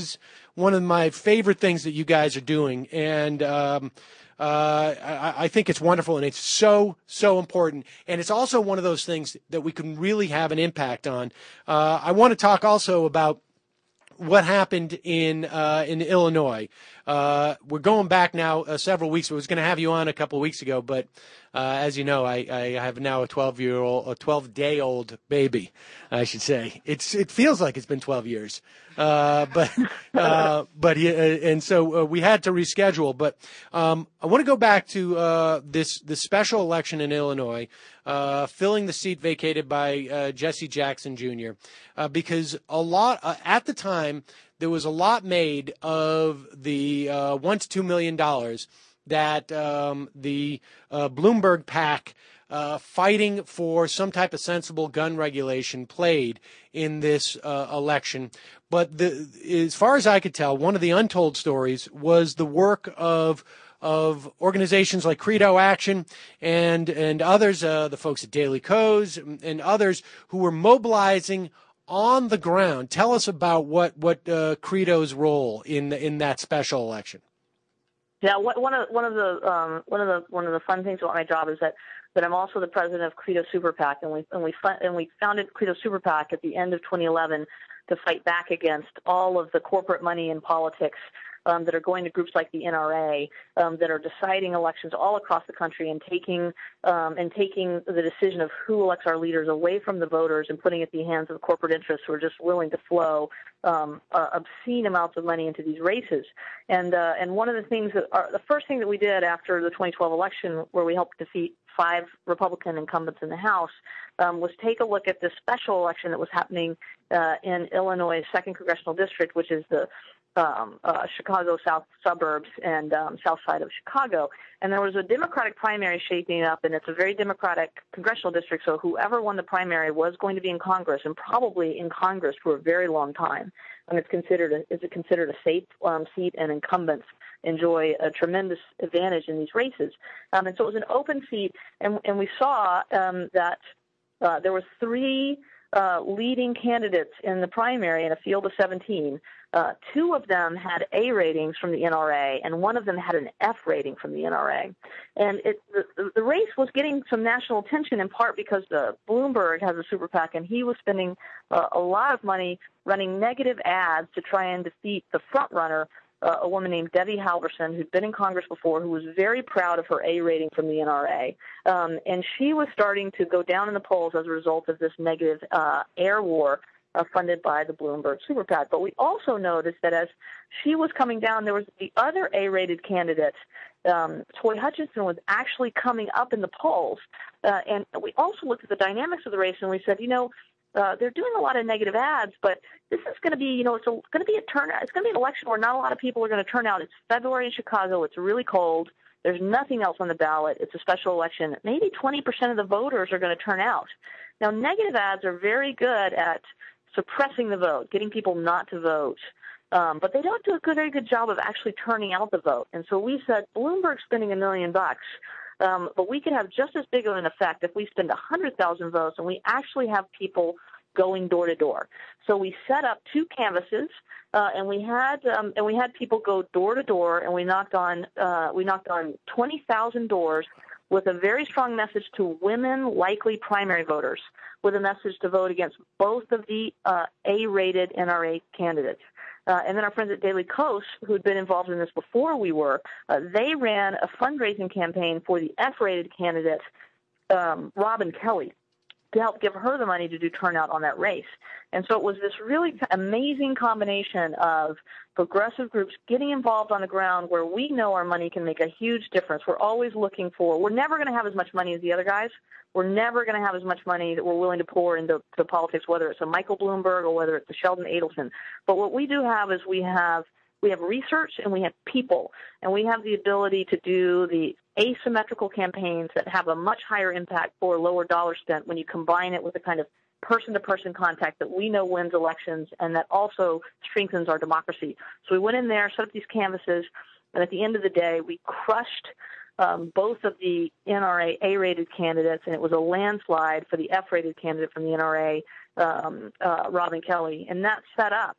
one of my favorite things that you guys are doing, and um, uh, I, I think it's wonderful, and it's so, so important. And it's also one of those things that we can really have an impact on. Uh, I want to talk also about what happened in uh, in Illinois. Uh, we're going back now uh, several weeks. I was going to have you on a couple of weeks ago, but uh, as you know, I, I have now a twelve-year-old, a twelve-day-old baby, I should say. It's it feels like it's been twelve years, uh, but uh, but he, uh, and so uh, we had to reschedule. But um, I want to go back to uh, this this special election in Illinois, uh, filling the seat vacated by uh, Jesse Jackson Junior Uh, because a lot uh, at the time there was a lot made of the uh, one to two million dollars that um, the uh, Bloomberg PAC uh, fighting for some type of sensible gun regulation played in this uh, election. But the, as far as I could tell, one of the untold stories was the work of of organizations like Credo Action and and others, uh, the folks at Daily Kos and others who were mobilizing on the ground. Tell us about what what uh, Credo's role in the, in that special election. Yeah, one of one of the um, one of the one of the fun things about my job is that, that I'm also the president of Credo Super PAC, and we and we and we founded Credo Super PAC at the end of twenty eleven to fight back against all of the corporate money in politics um, that are going to groups like the N R A um, that are deciding elections all across the country and taking um, and taking the decision of who elects our leaders away from the voters and putting it in the hands of the corporate interests who are just willing to flow um, uh, obscene amounts of money into these races. And uh, and one of the things that are, the first thing that we did after the twenty twelve election, where we helped defeat five Republican incumbents in the House, um, was take a look at this special election that was happening uh, in Illinois' second congressional district, which is the um, uh, Chicago South suburbs and um, south side of Chicago. And there was a Democratic primary shaping up, and it's a very Democratic congressional district, so whoever won the primary was going to be in Congress, and probably in Congress for a very long time. And it's considered a, is it considered a safe um, seat, and incumbents enjoy a tremendous advantage in these races. Um, and so it was an open seat, and, and we saw um, that uh, there were three uh, leading candidates in the primary in a field of seventeen. Uh, two of them had A ratings from the N R A, and one of them had an F rating from the N R A. And it, the, the race was getting some national attention in part because the Bloomberg has a super PAC, and he was spending uh, a lot of money running negative ads to try and defeat the front runner, uh, a woman named Debbie Halverson, who'd been in Congress before, who was very proud of her A rating from the N R A. Um, and she was starting to go down in the polls as a result of this negative uh, air war Uh, funded by the Bloomberg Super PAC. But we also noticed that as she was coming down, there was the other A-rated candidate, um, Toy Hutchinson, was actually coming up in the polls. Uh, and we also looked at the dynamics of the race, and we said, you know, uh, they're doing a lot of negative ads, but this is going to be, you know, it's going to be a turnout. It's going to be an election where not a lot of people are going to turn out. It's February in Chicago. It's really cold. There's nothing else on the ballot. It's a special election. Maybe twenty percent of the voters are going to turn out. Now, negative ads are very good at suppressing the vote, getting people not to vote. Um, but they don't do a good, very good job of actually turning out the vote. And so we said, Bloomberg's spending a million bucks, um, but we could have just as big of an effect if we spend one hundred thousand votes and we actually have people going door to door. So we set up two canvases, uh, and we had um, and we had people go door to door, and we knocked on uh, we knocked on twenty thousand doors with a very strong message to women, likely primary voters, with a message to vote against both of the uh, A-rated N R A candidates. Uh, and then our friends at Daily Kos, who had been involved in this before we were, uh, they ran a fundraising campaign for the F-rated candidate, um, Robin Kelly, to help give her the money to do turnout on that race. And so it was this really amazing combination of progressive groups getting involved on the ground where we know our money can make a huge difference. We're always looking for, we're never going to have as much money as the other guys. We're never going to have as much money that we're willing to pour into to politics, whether it's a Michael Bloomberg or whether it's a Sheldon Adelson. But what we do have is we have we have research and we have people, and we have the ability to do the asymmetrical campaigns that have a much higher impact for lower dollar spent when you combine it with the kind of person-to-person contact that we know wins elections and that also strengthens our democracy. So we went in there, set up these canvases, and at the end of the day, we crushed um, both of the N R A A-rated candidates, and it was a landslide for the F-rated candidate from the N R A, um, uh, Robin Kelly, and that set up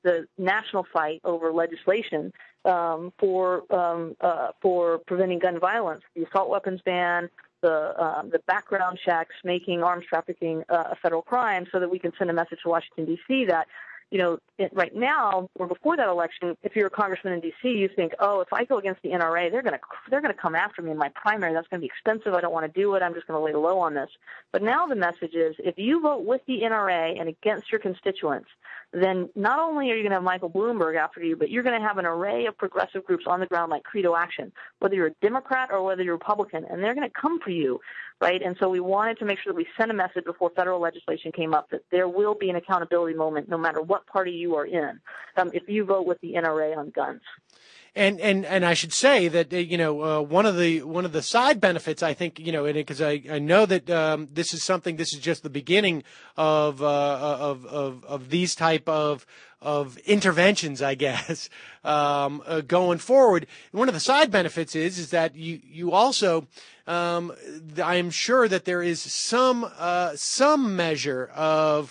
the national fight over legislation um, for um, uh, for preventing gun violence, the assault weapons ban, the um, the background checks, making arms trafficking uh, a federal crime, so that we can send a message to Washington, D C that, you know, it, right now or before that election, if you're a congressman in D C, you think, oh, if I go against the N R A, they're going to they're going to come after me in my primary. That's going to be expensive. I don't want to do it. I'm just going to lay low on this. But now the message is, if you vote with the N R A and against your constituents, then not only are you going to have Michael Bloomberg after you, but you're going to have an array of progressive groups on the ground like Credo Action, whether you're a Democrat or whether you're a Republican, and they're going to come for you, right? And so we wanted to make sure that we sent a message before federal legislation came up that there will be an accountability moment no matter what party you are in um, if you vote with the N R A on guns. And and and I should say that uh, you know uh, one of the one of the side benefits, I think, you know, because I, I know that um, this is something this is just the beginning of uh, of, of of these type of of interventions, I guess, um, uh, going forward. One of the side benefits is is that you you also um, I am sure that there is some uh, some measure of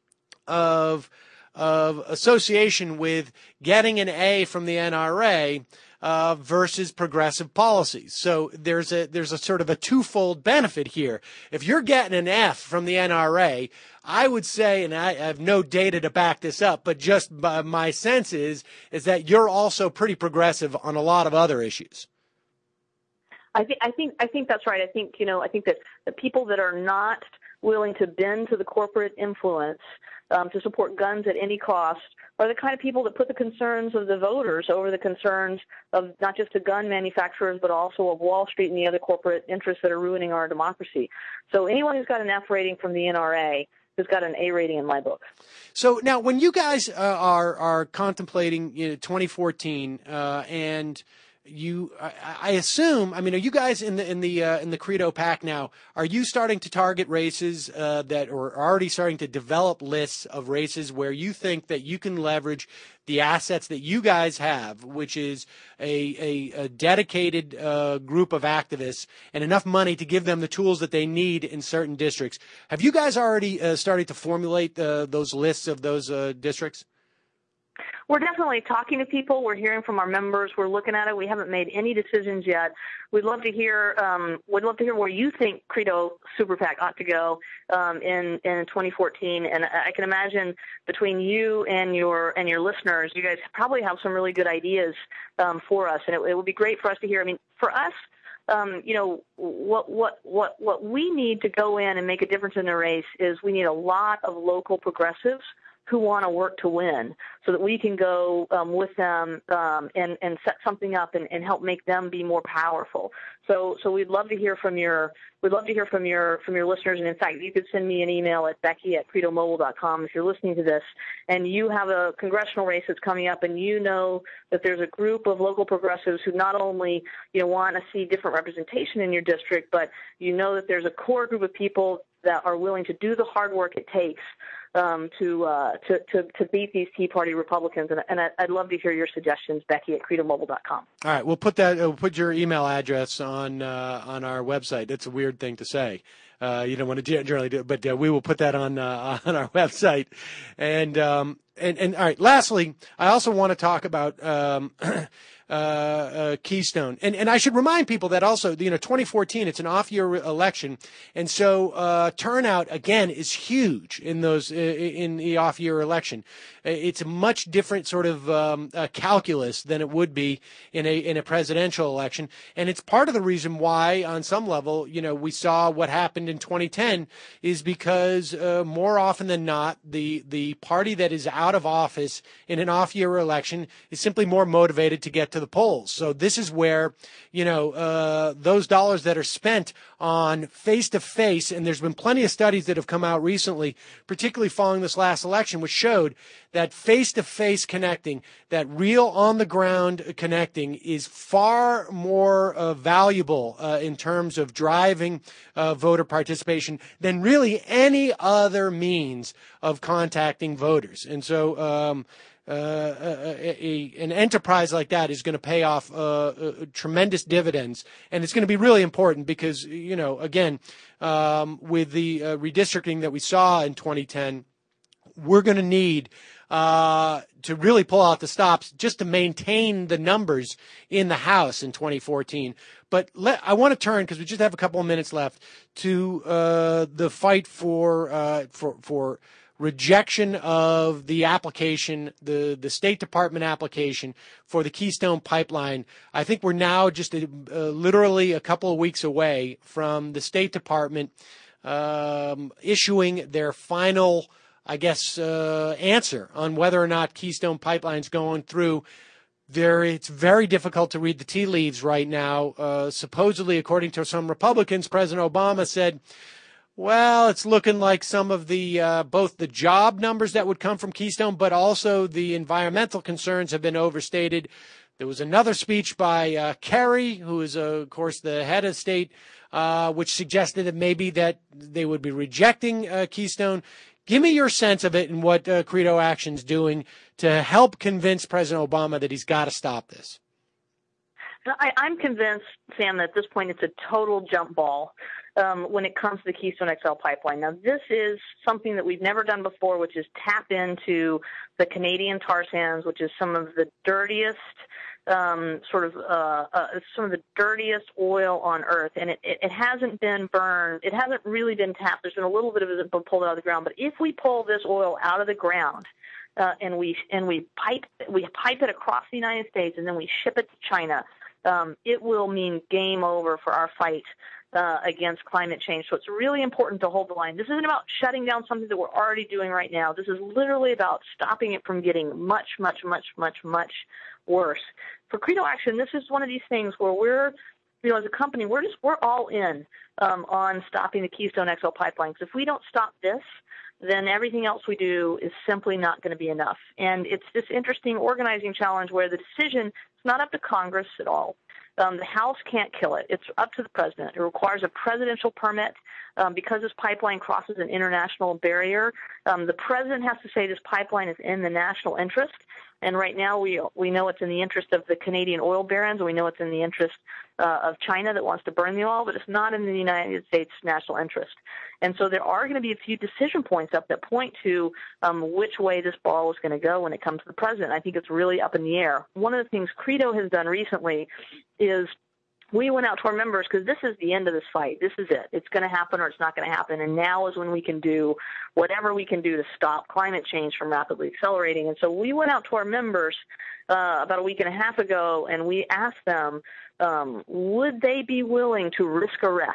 of of association with getting an A from the N R A uh, versus progressive policies. So there's a there's a sort of a twofold benefit here. If you're getting an F from the N R A, I would say, and I have no data to back this up, but just by my sense is is that you're also pretty progressive on a lot of other issues. I think I think I think that's right. I think you know I think that the people that are not willing to bend to the corporate influence um, to support guns at any cost are the kind of people that put the concerns of the voters over the concerns of not just the gun manufacturers, but also of Wall Street and the other corporate interests that are ruining our democracy. So anyone who's got an F rating from the N R A has got an A rating in my book. So now when you guys uh, are are contemplating, you know, twenty fourteen uh, and You, I, I assume. I mean, are you guys in the in the uh, in the Credo PAC now? Are you starting to target races uh, that, or already starting to develop lists of races where you think that you can leverage the assets that you guys have, which is a a, a dedicated uh, group of activists and enough money to give them the tools that they need in certain districts? Have you guys already uh, started to formulate uh, those lists of those uh, districts? We're definitely talking to people. We're hearing from our members. We're looking at it. We haven't made any decisions yet. We'd love to hear. Um, we'd love to hear where you think Credo Super PAC ought to go um, in in twenty fourteen. And I can imagine between you and your and your listeners, you guys probably have some really good ideas um, for us. And it, it would be great for us to hear. I mean, for us, um, you know, what what what what we need to go in and make a difference in the race is we need a lot of local progressives who want to work to win, so that we can go um, with them um, and, and set something up and, and help make them be more powerful. So, so we'd love to hear from your we'd love to hear from your from your listeners. And in fact, you could send me an email at Becky at credo mobile dot com if you're listening to this and you have a congressional race that's coming up, and you know that there's a group of local progressives who not only you know want to see different representation in your district, but you know that there's a core group of people that are willing to do the hard work it takes um, to, uh, to to to beat these Tea Party Republicans. And, and I'd love to hear your suggestions, Becky at credo mobile dot com. All right, we'll put that. We'll put your email address on uh, on our website. It's a weird thing to say. Uh, you don't want to generally do it, but uh, we will put that on uh, on our website. And um, and and all right. Lastly, I also want to talk about. Um, Uh, uh, Keystone. And and I should remind people that also, you know, twenty fourteen, it's an off-year election. And so uh, turnout, again, is huge in those in the off-year election. It's a much different sort of um, uh, calculus than it would be in a in a presidential election. And it's part of the reason why, on some level, you know, we saw what happened in twenty ten is because uh, more often than not, the, the party that is out of office in an off-year election is simply more motivated to get to the polls. So this is where, you know, uh, those dollars that are spent on face-to-face, and there's been plenty of studies that have come out recently, particularly following this last election, which showed that face-to-face connecting, that real on-the-ground connecting is far more uh, valuable uh, in terms of driving uh, voter participation than really any other means of contacting voters. And so um, uh, a, a, an enterprise like that is going to pay off uh, uh, tremendous dividends. And it's going to be really important because, you know, again, um, with the uh, redistricting that we saw in twenty ten, we're going to need uh, to really pull out the stops just to maintain the numbers in the House in twenty fourteen. But let, I want to turn, because we just have a couple of minutes left, to uh, the fight for uh, for for rejection of the application, the, the State Department application for the Keystone Pipeline. I think we're now just a, uh, literally a couple of weeks away from the State Department um, issuing their final, I guess, uh, answer on whether or not Keystone Pipeline's going through. There, it's very difficult to read the tea leaves right now. Uh, supposedly, according to some Republicans, President Obama said, well, it's looking like some of the uh, both the job numbers that would come from Keystone, but also the environmental concerns have been overstated. There was another speech by uh, Kerry, who is, uh, of course, the head of state, uh, which suggested that maybe that they would be rejecting uh, Keystone. Give me your sense of it and what uh, Credo Action's doing to help convince President Obama that he's got to stop this. I, I'm convinced, Sam, that at this point it's a total jump ball um, when it comes to the Keystone X L pipeline. Now, this is something that we've never done before, which is tap into the Canadian tar sands, which is some of the dirtiest, um, sort of uh, uh, some of the dirtiest oil on Earth, and it, it, it hasn't been burned. It hasn't really been tapped. There's been a little bit of it pulled out of the ground, but if we pull this oil out of the ground, uh, and we and we pipe we pipe it across the United States, and then we ship it to China, Um, it will mean game over for our fight uh, against climate change. So it's really important to hold the line. This isn't about shutting down something that we're already doing right now. This is literally about stopping it from getting much, much, much, much, much worse. For Credo Action, this is one of these things where we're, you know, as a company, we're just we're all in um, on stopping the Keystone X L pipeline. Because if we don't stop this, then everything else we do is simply not going to be enough. And it's this interesting organizing challenge where the decision is not up to Congress at all. Um, the House can't kill it. It's up to the president. It requires a presidential permit um, because this pipeline crosses an international barrier. Um, the president has to say this pipeline is in the national interest. And right now we we know it's in the interest of the Canadian oil barons, and we know it's in the interest uh, of China that wants to burn the oil, but it's not in the United States' national interest. And so there are going to be a few decision points up that point to um, which way this ball is going to go when it comes to the president. I think it's really up in the air. One of the things Credo has done recently is we went out to our members because this is the end of this fight. This is it. It's going to happen or it's not going to happen. And now is when we can do whatever we can do to stop climate change from rapidly accelerating. And so we went out to our members uh, about a week and a half ago, and we asked them, um, would they be willing to risk arrest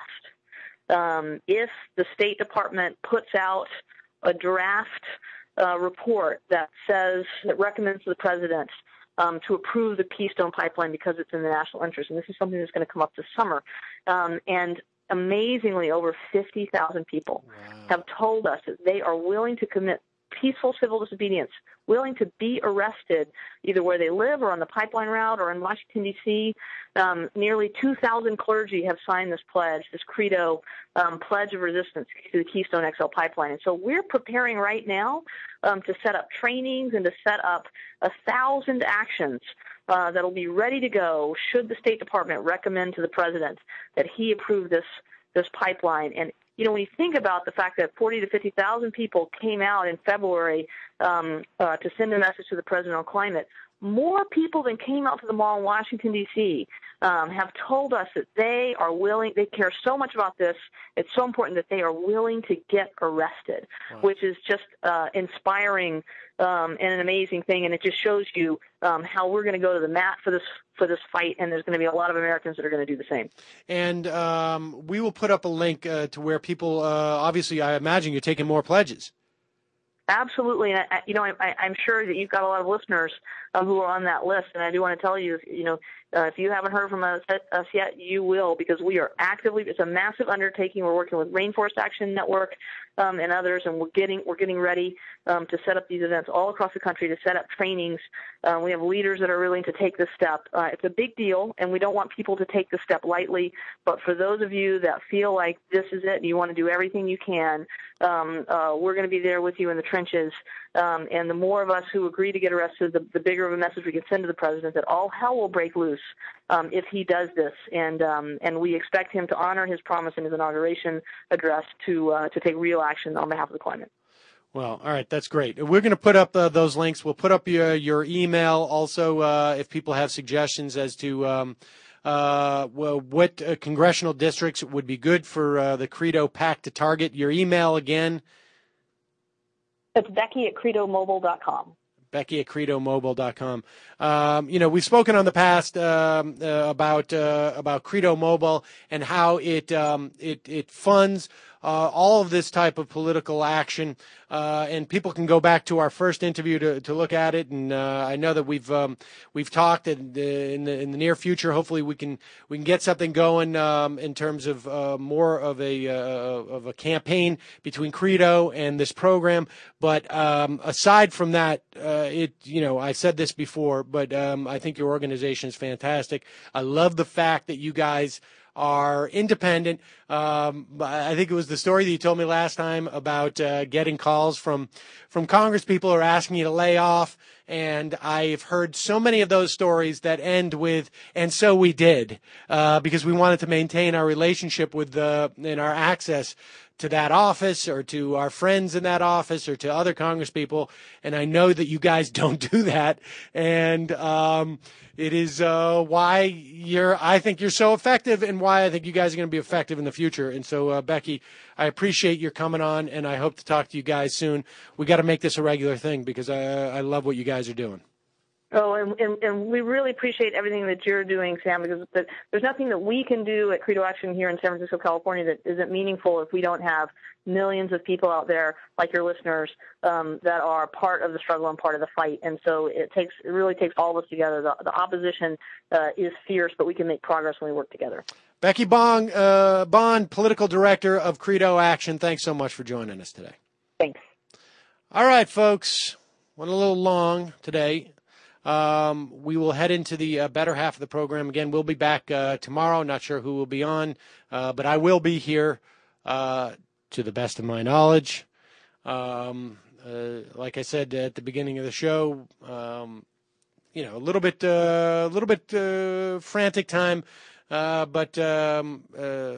um, if the State Department puts out a draft uh, report that says, that recommends to the president Um, to approve the Keystone Pipeline because it's in the national interest. And this is something that's going to come up this summer. Um, and amazingly, over fifty thousand people wow. have told us that they are willing to commit peaceful civil disobedience, willing to be arrested either where they live or on the pipeline route or in Washington, D C Um, nearly two thousand clergy have signed this pledge, this Credo um, pledge of resistance to the Keystone X L pipeline. And so we're preparing right now um, to set up trainings and to set up a thousand actions uh, that will be ready to go should the State Department recommend to the president that he approve this this pipeline. And you know, when you think about the fact that forty to fifty thousand people came out in February um, uh, to send a message to the president on climate, more people than came out to the mall in Washington, D C um, have told us that they are willing, they care so much about this, it's so important that they are willing to get arrested, wow. which is just uh, inspiring um, and an amazing thing. And it just shows you um, how we're going to go to the mat for this for this fight, and there's going to be a lot of Americans that are going to do the same. And um, we will put up a link uh, to where people, uh, obviously, I imagine you're taking more pledges. Absolutely. And, I, you know, I, I'm sure that you've got a lot of listeners uh, who are on that list. And I do want to tell you, you know, uh, if you haven't heard from us, us yet, you will, because we are actively, it's a massive undertaking. We're working with Rainforest Action Network um, and others, and we're getting, we're getting ready um, to set up these events all across the country, to set up trainings. Uh, we have leaders that are willing to take this step. Uh, it's a big deal, and we don't want people to take the step lightly. But for those of you that feel like this is it and you want to do everything you can, um, uh, we're going to be there with you in the trenches. Um, and the more of us who agree to get arrested, the, the bigger of a message we can send to the president that all hell will break loose um, if he does this. And um, and we expect him to honor his promise in his inauguration address to uh, to take real action on behalf of the climate. Well, all right, that's great. We're going to put up uh, those links. We'll put up your your email also uh, if people have suggestions as to um, uh, well, what uh, congressional districts would be good for uh, the Credo PAC to target. Your email again? It's Becky at credo mobile dot com. Becky at credo mobile dot com. Um, you know, we've spoken on the past um, uh, about uh, about Credo Mobile and how it um, it it funds uh, all of this type of political action. Uh, and people can go back to our first interview to, to look at it. And uh, I know that we've um, we've talked in the, in the in the near future. Hopefully, we can we can get something going um, in terms of uh, more of a uh, of a campaign between Credo and this program. But um, aside from that, uh, it you know I said this before, but um, I think your organization is fantastic. I love the fact that you guys are independent. Um, I think it was the story that you told me last time about uh, getting calls from from Congress people who are asking you to lay off. And I've heard so many of those stories that end with, and so we did, uh, because we wanted to maintain our relationship with the, and our access to that office or to our friends in that office or to other Congress people. And I know that you guys don't do that. And, um, it is, uh, why you're, I think you're so effective and why I think you guys are going to be effective in the future. And so, uh, Becky, I appreciate your coming on and I hope to talk to you guys soon. We got to make this a regular thing because I, I love what you guys are doing. Oh, and, and, and we really appreciate everything that you're doing, Sam, because the, there's nothing that we can do at Credo Action here in San Francisco, California that isn't meaningful if we don't have millions of people out there like your listeners um, that are part of the struggle and part of the fight. And so it takes it really takes all of us together. The, the opposition uh, is fierce, but we can make progress when we work together. Becky Bong, uh, Bond, Political Director of Credo Action, thanks so much for joining us today. Thanks. All right, folks. Went a little long today. Um, we will head into the uh, better half of the program. Again, we'll be back uh, tomorrow. Not sure who will be on, uh, but I will be here uh, to the best of my knowledge. Um, uh, like I said at the beginning of the show, um, you know, a little bit, uh, a little bit uh, frantic time, uh, but um, uh,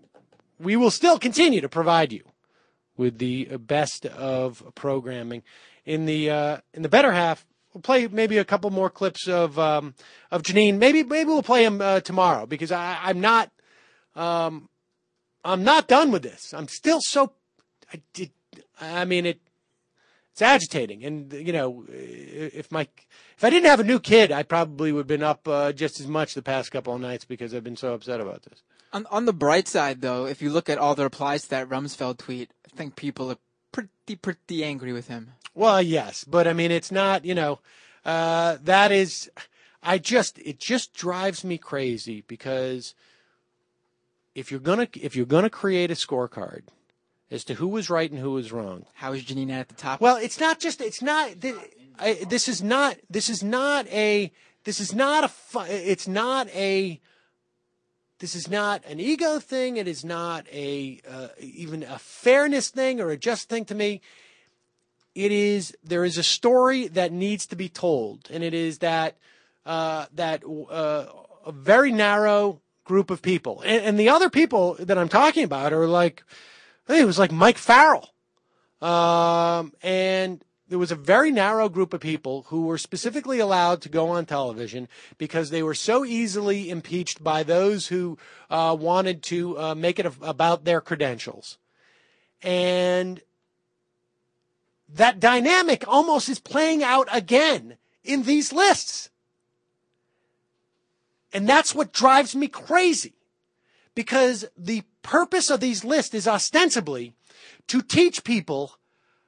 we will still continue to provide you with the best of programming. In the uh, in the better half, we'll play maybe a couple more clips of um, of Janine. Maybe maybe we'll play them uh, tomorrow because I, I'm not um, I'm not done with this. I'm still so I did. I mean it. It's agitating, and you know, if my if I didn't have a new kid, I probably would have been up uh, just as much the past couple of nights because I've been so upset about this. On on the bright side, though, if you look at all the replies to that Rumsfeld tweet, I think people are pretty pretty angry with him. Well, yes, but I mean, it's not, you know, uh, that is, I just, it just drives me crazy because if you're going to, if you're going to create a scorecard as to who was right and who was wrong. How is Janine at the top? Well, it's not just, it's not, I, this is not, this is not a, this is not a, it's not a, this is not an ego thing. It is not a, uh, even a fairness thing or a just thing to me. It is, there is a story that needs to be told, and it is that uh, that uh, a very narrow group of people. And, and the other people that I'm talking about are like, I think it was like Mike Farrell. Um, and there was a very narrow group of people who were specifically allowed to go on television because they were so easily impeached by those who uh, wanted to uh, make it about their credentials. And that dynamic almost is playing out again in these lists. And that's what drives me crazy. Because the purpose of these lists is ostensibly to teach people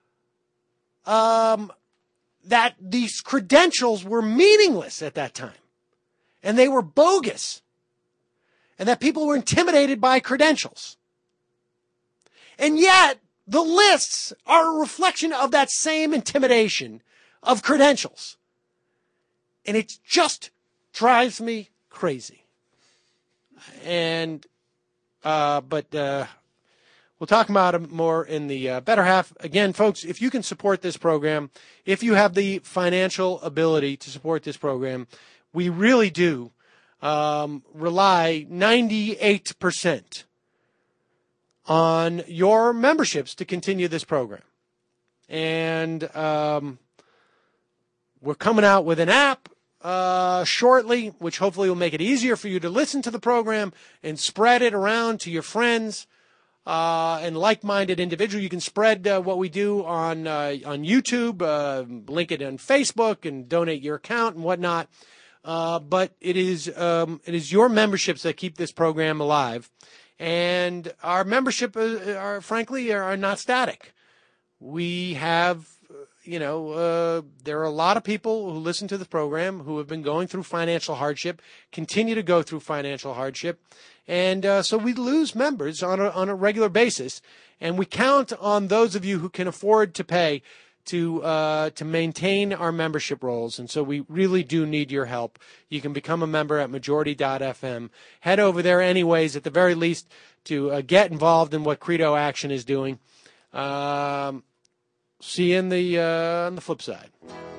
um, that these credentials were meaningless at that time. And they were bogus. And that people were intimidated by credentials. And yet, the lists are a reflection of that same intimidation of credentials. And it just drives me crazy. And, uh, but, uh, we'll talk about it more in the uh, better half. Again, folks, if you can support this program, if you have the financial ability to support this program, we really do, um, rely ninety-eight percent on your memberships to continue this program. And um, we're coming out with an app uh, shortly, which hopefully will make it easier for you to listen to the program and spread it around to your friends uh, and like-minded individuals. You can spread uh, what we do on uh, on YouTube, uh, link it on Facebook, and donate your account and whatnot. Uh, but it is um, it is your memberships that keep this program alive, and our membership are, are frankly are, are not static. We have. You know, uh, there are a lot of people who listen to the program who have been going through financial hardship, continue to go through financial hardship. And uh, so we lose members on a, on a regular basis. And we count on those of you who can afford to pay to uh, to maintain our membership rolls. And so we really do need your help. You can become a member at majority dot f m. Head over there anyways, at the very least, to uh, get involved in what Credo Action is doing. Um See you in the uh, on the flip side.